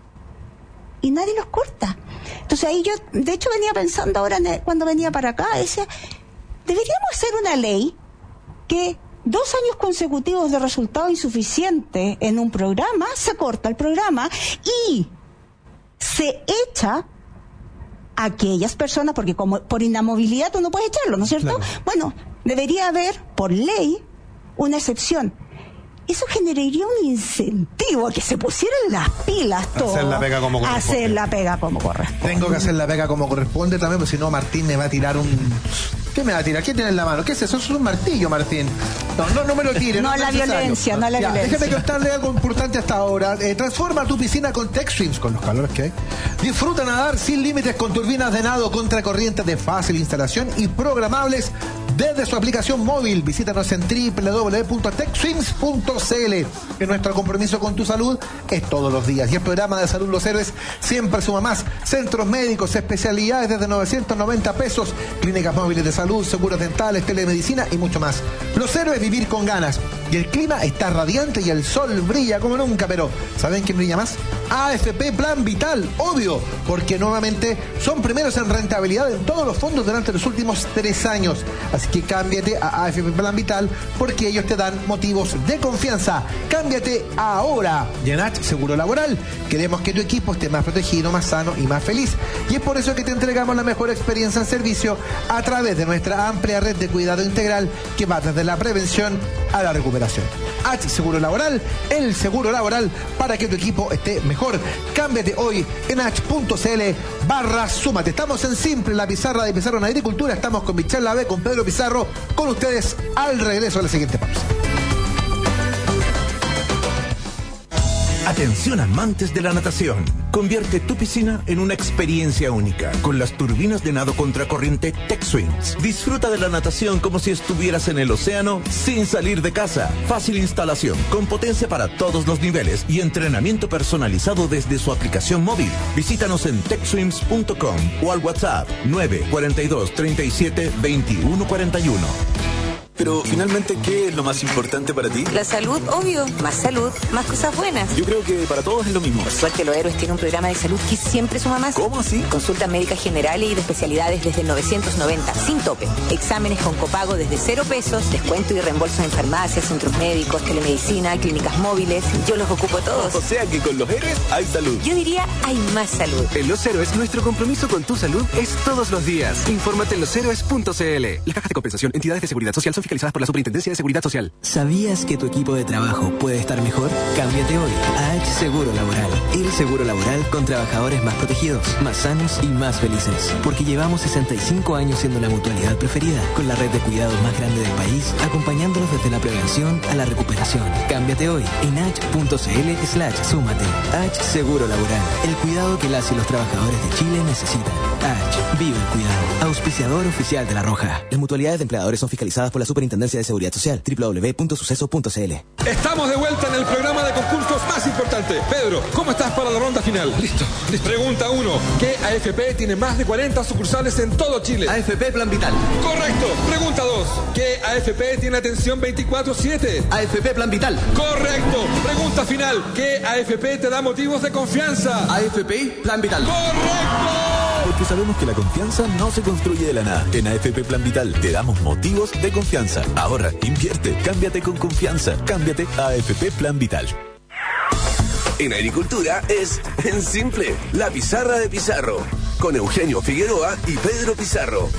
Y nadie los corta. Entonces ahí yo, de hecho, venía pensando ahora cuando venía para acá, decía, deberíamos hacer una ley que 2 años consecutivos de resultado insuficiente en un programa, se corta el programa y se echa a aquellas personas, porque como por inamovilidad tú no puedes echarlo, ¿no es cierto? Claro. Bueno, debería haber, por ley, una excepción. Eso generaría un incentivo a que se pusieran las pilas todos.
Hacer la pega como corresponde.
Hacer la pega como corresponde.
Tengo que hacer la pega como corresponde también, porque si no Martín me va a tirar un... ¿Qué me va a tirar? ¿Qué tiene en la mano? ¿Qué es eso? Eso es un martillo, Martín. No me lo tire.
No, la violencia, no la violencia.
Déjame contarle algo importante hasta ahora. Transforma tu piscina con TechStreams, con los calores que hay. Disfruta nadar sin límites con turbinas de nado contracorriente de fácil instalación y programables desde su aplicación móvil. Visítanos en www.techstreams.cl. Que nuestro compromiso con tu salud es todos los días. Y el programa de Salud Los Héroes siempre suma más. Centros médicos, especialidades desde 990 pesos, clínicas móviles de salud, seguros dentales, telemedicina y mucho más. Los Héroes, vivir con ganas. y el clima está radiante y el sol brilla como nunca, pero ¿saben quién brilla más? AFP Plan Vital, obvio, porque nuevamente son primeros en rentabilidad en todos los fondos durante los últimos 3 años. Así que cámbiate a AFP Plan Vital porque ellos te dan motivos de confianza. Cámbiate ahora. Y en H Seguro Laboral queremos que tu equipo esté más protegido, más sano y más feliz. Y es por eso que te entregamos la mejor experiencia en servicio a través de nuestra amplia red de cuidado integral que va desde la prevención a la recuperación. H Seguro Laboral, el seguro laboral para que tu equipo esté mejor. Cámbiate hoy en h.cl/súmate. Estamos en Simple, la pizarra de Pizarro en Agricultura. Estamos con Michelle Lavé, con Pedro Pizarro, con ustedes al regreso de la siguiente pausa.
Atención amantes de la natación. Convierte tu piscina en una experiencia única con las turbinas de nado contracorriente TechSwings. Disfruta de la natación como si estuvieras en el océano sin salir de casa. Fácil instalación, con potencia para todos los niveles y entrenamiento personalizado desde su aplicación móvil. Visítanos en techswims.com o al WhatsApp 942 37 21 41.
Pero finalmente, ¿qué es lo más importante para ti?
La salud, obvio. Más salud, más cosas buenas.
Yo creo que para todos es lo mismo.
Por suerte, Los Héroes tiene un programa de salud que siempre suma más.
¿Cómo así?
Consultas médicas generales y de especialidades desde 990, sin tope. Exámenes con copago desde 0 pesos, descuento y reembolsos en farmacias, centros médicos, telemedicina, clínicas móviles. Yo los ocupo todos.
O sea que con Los Héroes hay salud.
Yo diría, hay más salud.
En Los Héroes, nuestro compromiso con tu salud es todos los días. Infórmate en loshéroes.cl. Las cajas de compensación, entidades de seguridad social son fiscalizadas por la Superintendencia de Seguridad Social.
¿Sabías que tu equipo de trabajo puede estar mejor? Cámbiate hoy a H Seguro Laboral. El seguro laboral con trabajadores más protegidos, más sanos y más felices. Porque llevamos 65 años siendo la mutualidad preferida, con la red de cuidados más grande del país, acompañándolos desde la prevención a la recuperación. Cámbiate hoy en h.cl/súmate. H Seguro Laboral. El cuidado que las y los trabajadores de Chile necesitan. H. Vive el cuidado. Auspiciador oficial de La Roja.
Las mutualidades de empleadores son fiscalizadas por la Superintendencia de Seguridad Social. www.suceso.cl.
Estamos de vuelta en el programa de concursos más importante. Pedro, ¿cómo estás para la ronda final?
Listo.
Pregunta 1. ¿Qué AFP tiene más de 40 sucursales en todo Chile?
AFP Plan Vital.
Correcto. Pregunta 2. ¿Qué AFP tiene atención 24/7?
AFP Plan Vital.
Correcto. Pregunta final. ¿Qué AFP te da motivos de confianza?
AFP Plan Vital.
¡Correcto!
Porque sabemos que la confianza no se construye de la nada. En AFP Plan Vital te damos motivos de confianza. Ahorra, invierte, cámbiate con confianza. Cámbiate a AFP Plan Vital.
En agricultura es en Simple, la pizarra de Pizarro, con Eugenio Figueroa y Pedro Pizarro.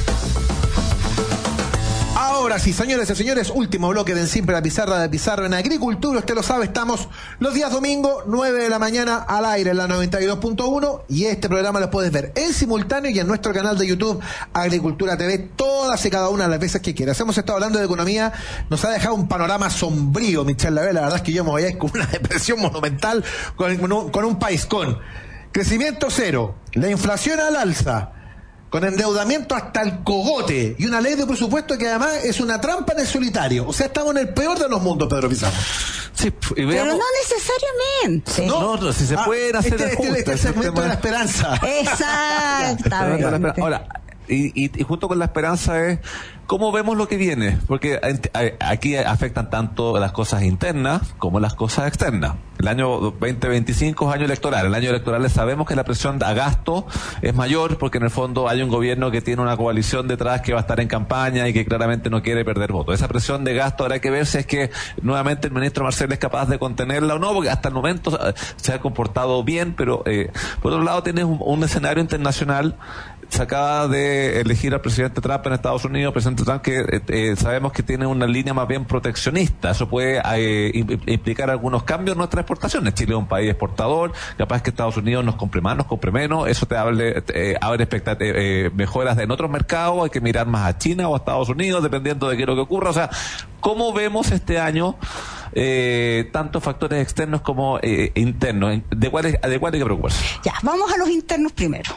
Ahora sí, señores y señores, último bloque de En Simple, la pizarra de Pizarro en Agricultura. Usted lo sabe, estamos los días domingo, 9 de la mañana, al aire en la 92.1. Y este programa lo puedes ver en simultáneo y en nuestro canal de YouTube, Agricultura TV, todas y cada una de las veces que quieras. Hemos estado hablando de economía, nos ha dejado un panorama sombrío, Michelle Lavé. La verdad es que yo me voy a ir con una depresión monumental, con un país con crecimiento cero, la inflación al alza, con endeudamiento hasta el cogote y una ley de presupuesto que además es una trampa en el solitario. O sea, estamos en el peor de los mundos, Pedro Pizarro.
Sí, y veamos...
Pero no necesariamente.
No, si se pueden hacer
este segmento de la esperanza.
Exactamente.
Ahora, y junto con la esperanza es cómo vemos lo que viene, porque aquí afectan tanto las cosas internas como las cosas externas. El año 2025 es año electoral. El año electoral sabemos que la presión a gasto es mayor porque en el fondo hay un gobierno que tiene una coalición detrás que va a estar en campaña y que claramente no quiere perder votos. Esa presión de gasto habrá que ver si es que nuevamente el ministro Marcel es capaz de contenerla o no, porque hasta el momento se ha comportado bien, pero por otro lado tienes un escenario internacional. Se acaba de elegir al presidente Trump en Estados Unidos, presidente Trump que sabemos que tiene una línea más bien proteccionista. Eso puede implicar algunos cambios en nuestras exportaciones. Chile es un país exportador, capaz que Estados Unidos nos compre más, nos compre menos. Eso te abre mejoras en otros mercados. Hay que mirar más a China o a Estados Unidos, dependiendo de qué es lo que ocurra. O sea, ¿cómo vemos este año tanto factores externos como internos? ¿De cuál hay que preocuparse?
Ya, vamos a los internos primero.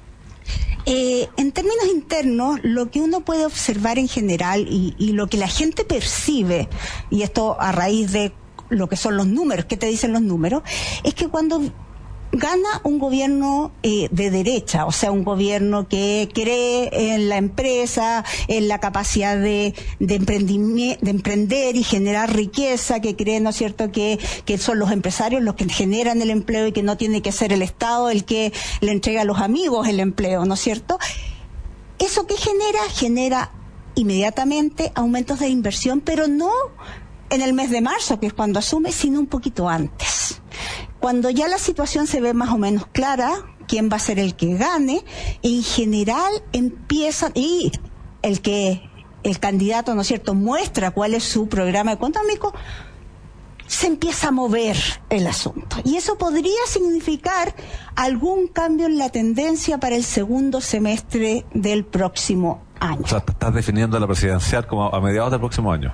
En términos internos, lo que uno puede observar en general y lo que la gente percibe, y esto a raíz de lo que son los números, ¿qué te dicen los números? Es que cuando gana un gobierno de derecha, o sea, un gobierno que cree en la empresa, en la capacidad de emprender y generar riqueza, que cree, ¿no es cierto?, que son los empresarios los que generan el empleo y que no tiene que ser el Estado el que le entrega a los amigos el empleo, ¿no es cierto? ¿Eso qué genera? Genera inmediatamente aumentos de inversión, pero no en el mes de marzo, que es cuando asume, sino un poquito antes. Cuando ya la situación se ve más o menos clara, quién va a ser el que gane, en general empiezan, y el candidato, ¿no es cierto?, muestra cuál es su programa económico, se empieza a mover el asunto. Y eso podría significar algún cambio en la tendencia para el segundo semestre del próximo año.
O sea, te estás definiendo la presidencial como a mediados del próximo año.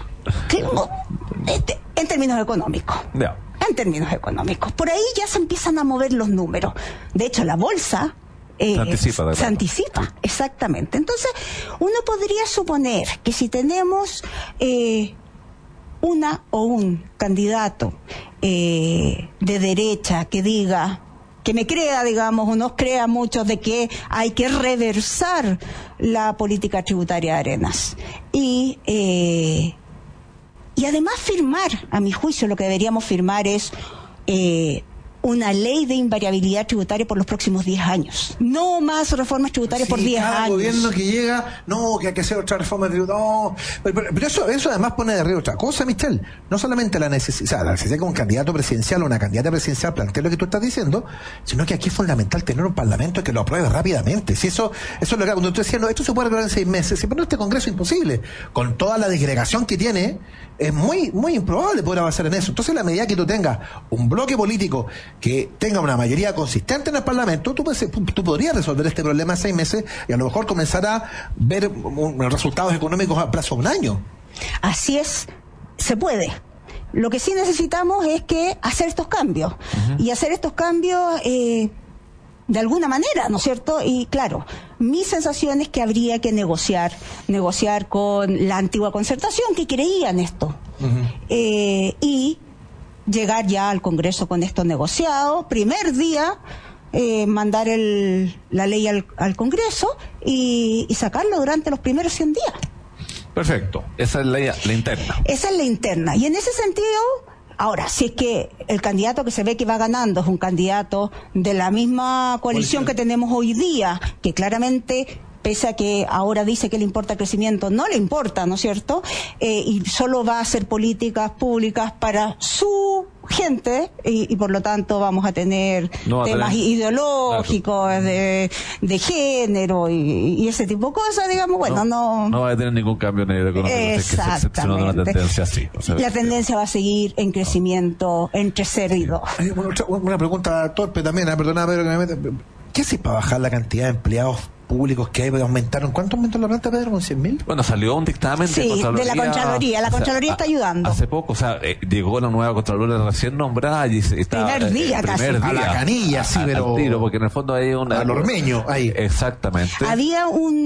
En términos económicos.
Yeah.
En términos económicos. Por ahí ya se empiezan a mover los números. De hecho, la bolsa se anticipa, exactamente. Entonces, uno podría suponer que si tenemos una o un candidato de derecha que diga, que me crea, digamos, o nos crea muchos de que hay que reversar la política tributaria de Arenas. Y además firmar, a mi juicio, lo que deberíamos firmar es una ley de invariabilidad tributaria por los próximos 10 años. No más reformas tributarias por 10 años.
El gobierno que llega, no, que hay que hacer otra reforma tributaria, no. Pero eso además pone de arriba otra cosa, Michel. No solamente la necesidad que un candidato presidencial o una candidata presidencial plantee lo que tú estás diciendo, sino que aquí es fundamental tener un parlamento que lo apruebe rápidamente. Si eso es lo que cuando tú decías, no, esto se puede arreglar en 6 meses, si pero este Congreso es imposible. Con toda la disgregación que tiene, es muy, muy improbable poder avanzar en eso. Entonces, a la medida que tú tengas un bloque político que tenga una mayoría consistente en el Parlamento, tú podrías resolver este problema en 6 meses y a lo mejor comenzar a ver resultados económicos a plazo de un año.
Así es, se puede. Lo que sí necesitamos es que hacer estos cambios. Y hacer estos cambios de alguna manera, ¿no es cierto? Y claro, mi sensación es que habría que negociar con la antigua Concertación, que creía en esto. Y llegar ya al Congreso con esto negociado, primer día, mandar la ley al Congreso y sacarlo durante los primeros 100 días.
Perfecto, esa es la interna.
Esa es la interna. Y en ese sentido, ahora, si es que el candidato que se ve que va ganando es un candidato de la misma coalición que tenemos hoy día, que claramente, pese a que ahora dice que le importa el crecimiento, no le importa, ¿no es cierto? Y solo va a hacer políticas públicas para su gente y por lo tanto vamos a tener temas ideológicos, claro, de género y ese tipo de cosas, digamos, bueno, no
va a tener ningún cambio en el económico.
Exactamente.
Sino de una tendencia así. O sea,
la tendencia va a seguir en crecimiento entre 0 y 2.
Una pregunta torpe también, perdona, Pedro, ¿qué haces para bajar la cantidad de empleados públicos que hay? ¿Aumentaron? ¿Cuánto aumentó la planta, Pedro? ¿Con 100.000?
Bueno, salió un dictamen de Contraloría.
De la Contraloría. La Contraloría está ayudando.
Hace poco, llegó la nueva Contraloría recién nombrada y está...
Primer día casi.
A la canilla, sí, pero...
Al tiro, porque en el fondo hay una...
Al ormeño, ahí.
Exactamente.
Había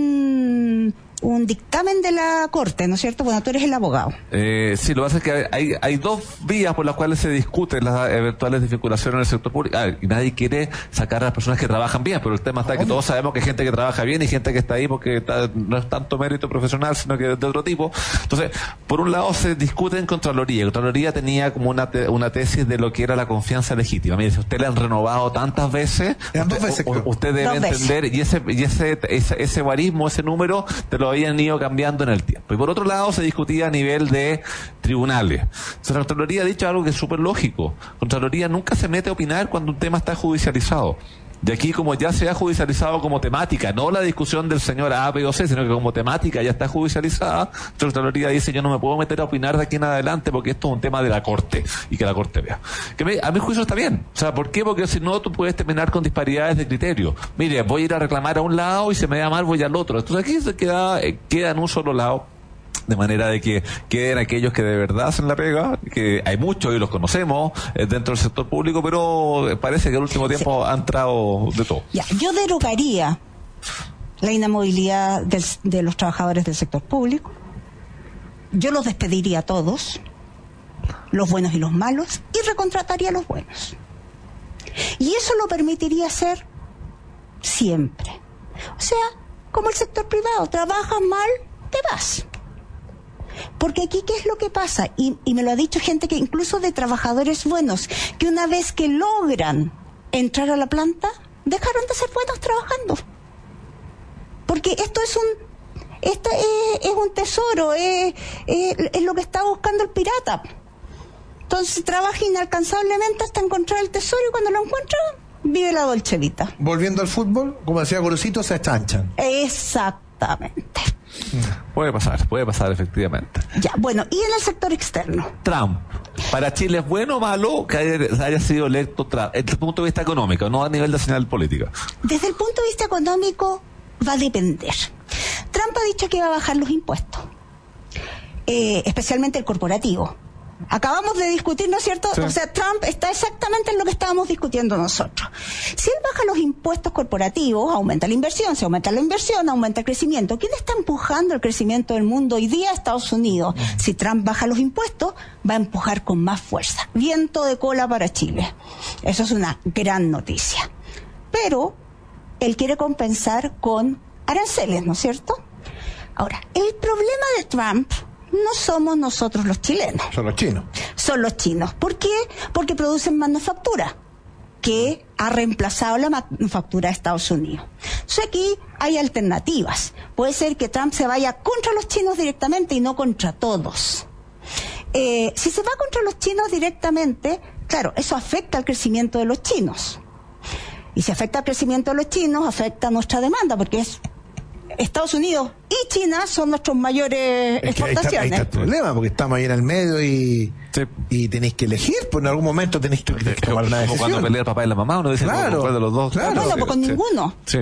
un dictamen de la Corte, ¿no es cierto? Bueno, tú eres el abogado.
Sí, lo que pasa es que hay 2 vías por las cuales se discuten las eventuales desvinculaciones en el sector público. Y nadie quiere sacar a las personas que trabajan bien, pero el tema está que todos sabemos que hay gente que trabaja bien y gente que está ahí porque no es tanto mérito profesional, sino que de otro tipo. Entonces, por un lado se discute en Contraloría. Contraloría tenía como una tesis de lo que era la confianza legítima. Mire, si usted le han renovado tantas veces, usted debe entender, y ese barismo, ese número, te lo habían ido cambiando en el tiempo. Y por otro lado se discutía a nivel de tribunales. Entonces, la Contraloría ha dicho algo que es súper lógico. Contraloría nunca se mete a opinar cuando un tema está judicializado. De aquí, como ya se ha judicializado como temática, no la discusión del señor A, B o C, sino que como temática ya está judicializada, la Contraloría dice, yo no me puedo meter a opinar de aquí en adelante porque esto es un tema de la Corte y que la Corte vea. A mi juicio está bien. O sea, ¿por qué? Porque si no, tú puedes terminar con disparidades de criterio. Mire, voy a ir a reclamar a un lado y se me da mal, voy al otro. Entonces aquí se queda en un solo lado. De manera de que queden aquellos que de verdad hacen la pega, que hay muchos y los conocemos dentro del sector público, pero parece que el último tiempo ha entrado de todo.
Ya, yo derogaría la inamovilidad de los trabajadores del sector público. Yo los despediría a todos, los buenos y los malos, y recontrataría a los buenos. Y eso lo permitiría hacer siempre. O sea, como el sector privado, trabajas mal, te vas. Porque aquí, ¿qué es lo que pasa? Y me lo ha dicho gente que incluso de trabajadores buenos, que una vez que logran entrar a la planta, dejaron de ser buenos trabajando. Porque esto es un tesoro, es lo que está buscando el pirata. Entonces trabaja inalcanzablemente hasta encontrar el tesoro, y cuando lo encuentra, vive la Dolce Vita.
Volviendo al fútbol, como decía Gorosito, se achanchan.
Exactamente.
Puede pasar efectivamente.
Ya, bueno, y en el sector externo.
Trump. ¿Para Chile es bueno o malo que haya sido electo Trump? Desde el punto de vista económico, no a nivel de señal política.
Desde el punto de vista económico va a depender. Trump ha dicho que va a bajar los impuestos, especialmente el corporativo. Acabamos de discutir, ¿no es cierto? Sí. O sea, Trump está exactamente en lo que estábamos discutiendo nosotros. Si él baja los impuestos corporativos, aumenta la inversión. Si aumenta la inversión, aumenta el crecimiento. ¿Quién está empujando el crecimiento del mundo hoy día? Estados Unidos. Si Trump baja los impuestos, va a empujar con más fuerza. Viento de cola para Chile. Eso es una gran noticia. Pero él quiere compensar con aranceles, ¿no es cierto? Ahora, el problema de Trump no somos nosotros los chilenos.
Son los chinos.
Son los chinos. ¿Por qué? Porque producen manufactura, que ha reemplazado la manufactura de Estados Unidos. Entonces aquí hay alternativas. Puede ser que Trump se vaya contra los chinos directamente y no contra todos. Si se va contra los chinos directamente, claro, eso afecta al crecimiento de los chinos. Y si afecta al crecimiento de los chinos, afecta a nuestra demanda, porque es Estados Unidos y China son nuestros mayores exportaciones.
Ahí está el problema, porque estamos ahí en el medio y tenéis que elegir, pues en algún momento tenéis que tomar una decisión.
Como cuando pelea el papá y la mamá, uno dice,
claro,
¿cuál de los dos?
Claro.
Bueno, pues con ninguno.
Sí.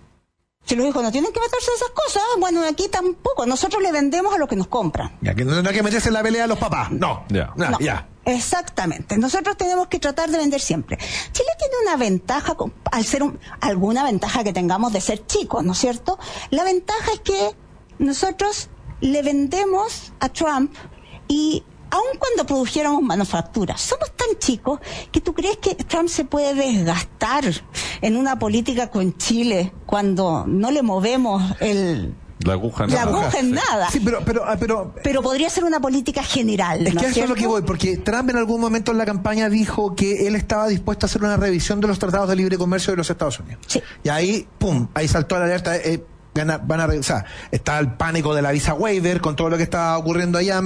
Si los hijos no tienen que meterse en esas cosas, bueno, aquí tampoco. Nosotros le vendemos a los que nos compran.
Ya que no hay que meterse en la pelea a los papás. No. Ya.
Exactamente. Nosotros tenemos que tratar de vender siempre. Chile tiene una ventaja, al ser alguna ventaja que tengamos de ser chicos, ¿no es cierto? La ventaja es que nosotros le vendemos a Trump y aun cuando produjéramos manufacturas, somos tan chicos que tú crees que Trump se puede desgastar en una política con Chile cuando no le movemos
la aguja
en nada.
Sí, pero
podría ser una política general.
Es que
¿no
eso es lo que voy, porque Trump en algún momento en la campaña dijo que él estaba dispuesto a hacer una revisión de los tratados de libre comercio de los Estados Unidos.
Sí.
Y ahí, ahí saltó la alerta. Van a revisar. Está el pánico de la visa waiver con todo lo que está ocurriendo allá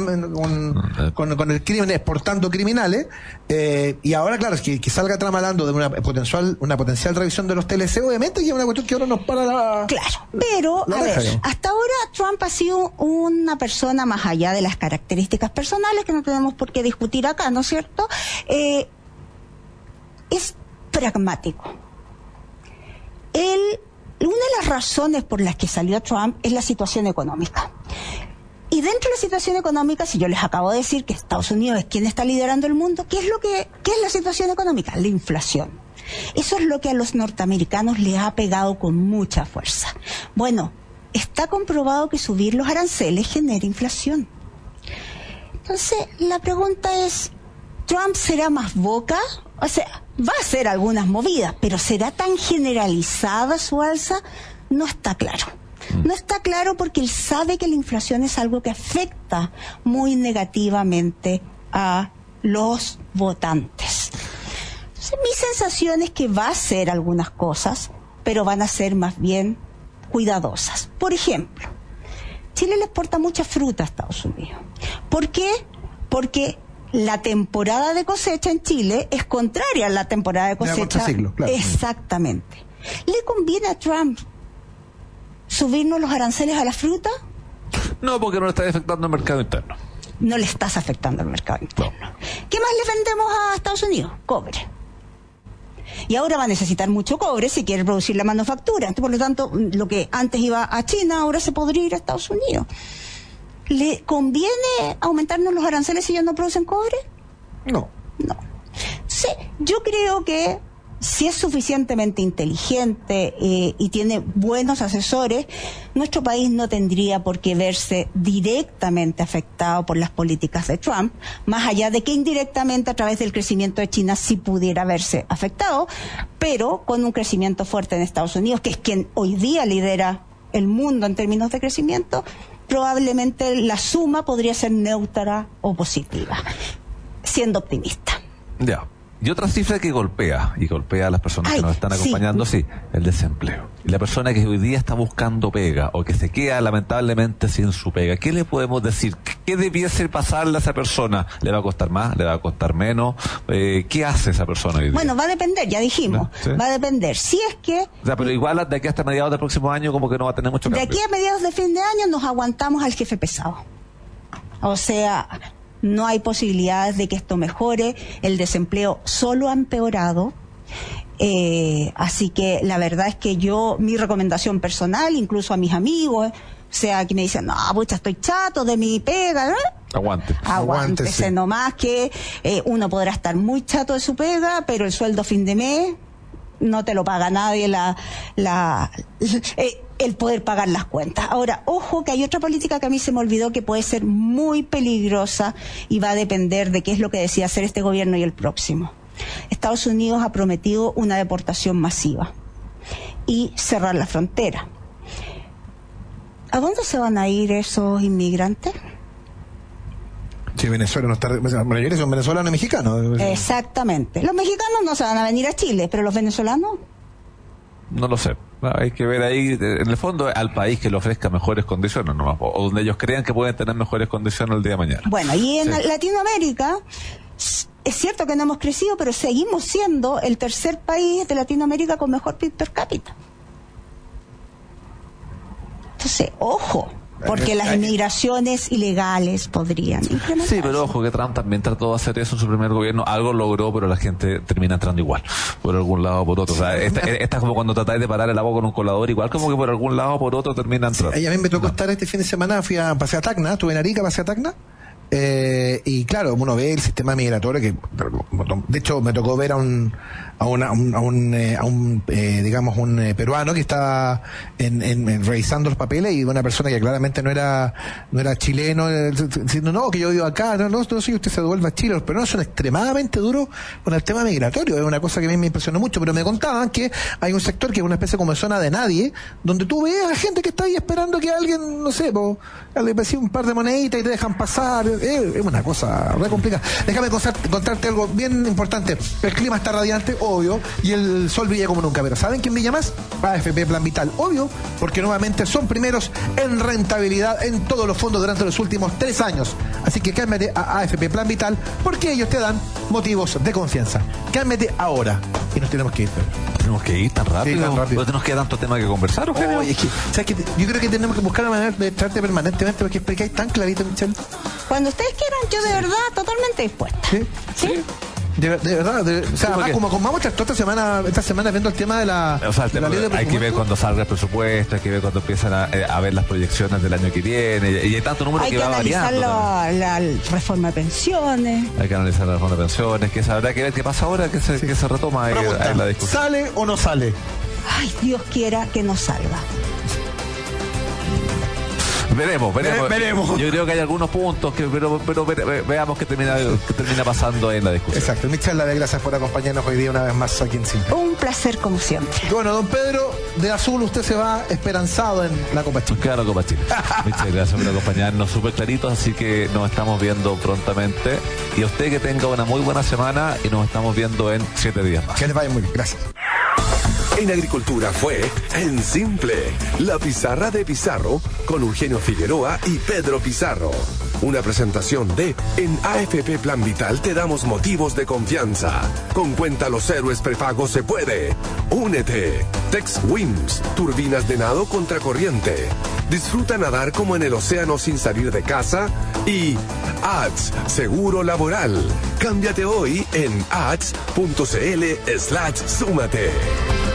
con el crimen, exportando criminales. Y ahora, claro, es que salga Trump hablando de una potencial revisión de los TLC, obviamente, que es una cuestión que ahora nos para la.
Claro, pero, a ver, hasta ahora Trump ha sido una persona más allá de las características personales que no tenemos por qué discutir acá, ¿no es cierto? Es pragmático. Una de las razones por las que salió Trump es la situación económica. Y dentro de la situación económica, si yo les acabo de decir que Estados Unidos es quien está liderando el mundo, ¿qué es la situación económica? La inflación. Eso es lo que a los norteamericanos les ha pegado con mucha fuerza. Bueno, está comprobado que subir los aranceles genera inflación. Entonces, la pregunta es, ¿Trump será más boca? O sea, va a hacer algunas movidas, pero ¿será tan generalizada su alza? No está claro. No está claro porque él sabe que la inflación es algo que afecta muy negativamente a los votantes. Entonces, mi sensación es que va a hacer algunas cosas, pero van a ser más bien cuidadosas. Por ejemplo, Chile le exporta mucha fruta a Estados Unidos. ¿Por qué? Porque la temporada de cosecha en Chile es contraria a la temporada de cosecha.
Claro.
Exactamente. ¿Le conviene a Trump subirnos los aranceles a la fruta?
No, porque no le está afectando el mercado interno.
No le estás afectando al mercado interno. No. ¿Qué más le vendemos a Estados Unidos? Cobre. Y ahora va a necesitar mucho cobre si quiere producir la manufactura. Entonces, por lo tanto, lo que antes iba a China, ahora se podría ir a Estados Unidos. ¿Le conviene aumentarnos los aranceles si ellos no producen cobre?
No.
Sí, yo creo que si es suficientemente inteligente y tiene buenos asesores, nuestro país no tendría por qué verse directamente afectado por las políticas de Trump, más allá de que indirectamente a través del crecimiento de China sí pudiera verse afectado, pero con un crecimiento fuerte en Estados Unidos, que es quien hoy día lidera el mundo en términos de crecimiento, probablemente la suma podría ser neutra o positiva, siendo optimista.
Ya. Y otra cifra que golpea a las personas que nos están acompañando, sí, el desempleo. Y la persona que hoy día está buscando pega o que se queda lamentablemente sin su pega, ¿qué le podemos decir? ¿Qué debiese pasarle a esa persona? ¿Le va a costar más? ¿Le va a costar menos? ¿Qué hace esa persona hoy día?
Bueno, va a depender, ya dijimos, ¿sí? Va a depender. Si es que...
O sea, pero igual de aquí hasta mediados del próximo año como que no va a tener mucho cambio.
De aquí a mediados de fin de año nos aguantamos al jefe pesado. O sea... No hay posibilidades de que esto mejore, el desempleo solo ha empeorado, así que la verdad es que mi recomendación personal, incluso a mis amigos, que me dicen, no, pucha, estoy chato de mi pega, ¿no? Aguántese nomás, que uno podrá estar muy chato de su pega, pero el sueldo fin de mes no te lo paga nadie, el poder pagar las cuentas. Ahora, ojo que hay otra política que a mí se me olvidó que puede ser muy peligrosa y va a depender de qué es lo que decida hacer este gobierno y el próximo. Estados Unidos ha prometido una deportación masiva y cerrar la frontera. ¿A dónde se van a ir esos inmigrantes?
Sí, Venezuela no está... La mayoría son venezolanos y mexicanos.
Exactamente. Los mexicanos no se van a venir a Chile, pero los venezolanos...
No lo sé. Hay que ver ahí, en el fondo, al país que le ofrezca mejores condiciones, ¿no? O donde ellos crean que pueden tener mejores condiciones el día de mañana.
Bueno, y en Latinoamérica, es cierto que no hemos crecido, pero seguimos siendo el tercer país de Latinoamérica con mejor PIB per cápita. Entonces, ojo, porque las inmigraciones ilegales podrían incrementar.
Sí, pero ojo que Trump también trató de hacer eso en su primer gobierno, algo logró, pero la gente termina entrando igual, por algún lado o por otro. O sea, esta es como cuando tratáis de parar el agua con un colador, igual como que por algún lado o por otro termina entrando.
A mí me tocó estar este fin de semana, pasé a Tacna, estuve en Arica, pasé a Tacna. Y claro, uno ve el sistema migratorio que, de hecho, me tocó ver a un peruano que estaba revisando los papeles, y una persona que claramente no era chileno, diciendo, no, que yo vivo acá, no sé, usted se devuelva a Chile. Los peruanos son extremadamente duros con el tema migratorio, es una cosa que a mí me impresionó mucho, pero me contaban que hay un sector que es una especie como de zona de nadie, donde tú ves a gente que está ahí esperando que alguien, no sé, le pese un par de moneditas y te dejan pasar. Es una cosa re complicada. Déjame contarte algo bien importante. El clima está radiante, obvio, y el sol brilla como nunca. Pero ¿saben quién brilla más? AFP Plan Vital, obvio, porque nuevamente son primeros en rentabilidad en todos los fondos durante los últimos 3 años. Así que cámbiate a AFP Plan Vital, porque ellos te dan motivos de confianza. Cámbiate ahora. Y nos tenemos que ir.
¿Tenemos que ir tan rápido?
Sí, tan rápido.
¿No nos queda tanto tema que conversar?
Es que, ¿sabes qué? Yo creo que tenemos que buscar la manera de traerte permanentemente, porque explicáis tan clarito, Michelle.
Cuando ustedes quieran, yo de verdad totalmente dispuesta.
¿Sí? De verdad, o sea, sí, como vamos a estar esta semana viendo el tema de la,
o sea,
la ley de
hay que ver cuando salga el presupuesto, hay que ver cuando empiezan a ver las proyecciones del año que viene, y hay tanto número que va variando.
Hay que analizar la reforma de pensiones.
Hay que analizar la reforma de pensiones, que habrá que ver qué pasa ahora, que se retoma ahí la discusión.
¿Sale o no sale?
Ay, Dios quiera que no salga.
Veremos. Yo creo que hay algunos puntos pero veamos qué termina pasando en la discusión.
Exacto. Michelle, gracias por acompañarnos hoy día una vez más aquí en Simple.
Un placer como siempre.
Bueno, don Pedro de Azul, usted se va esperanzado en la Copa Chile.
Claro, Copa Chile. Michelle, gracias por acompañarnos súper claritos, así que nos estamos viendo prontamente. Y a usted que tenga una muy buena semana y nos estamos viendo en 7 días más.
Que les vaya muy bien. Gracias.
En Agricultura fue En Simple, la pizarra de Pizarro con Eugenio Figueroa y Pedro Pizarro. Una presentación de En AFP Plan Vital te damos motivos de confianza. Con Cuenta Los Héroes prepago se puede. Únete. Tex Wims, turbinas de nado contracorriente. Disfruta nadar como en el océano sin salir de casa. Y ATS, Seguro Laboral. Cámbiate hoy en ats.cl/súmate.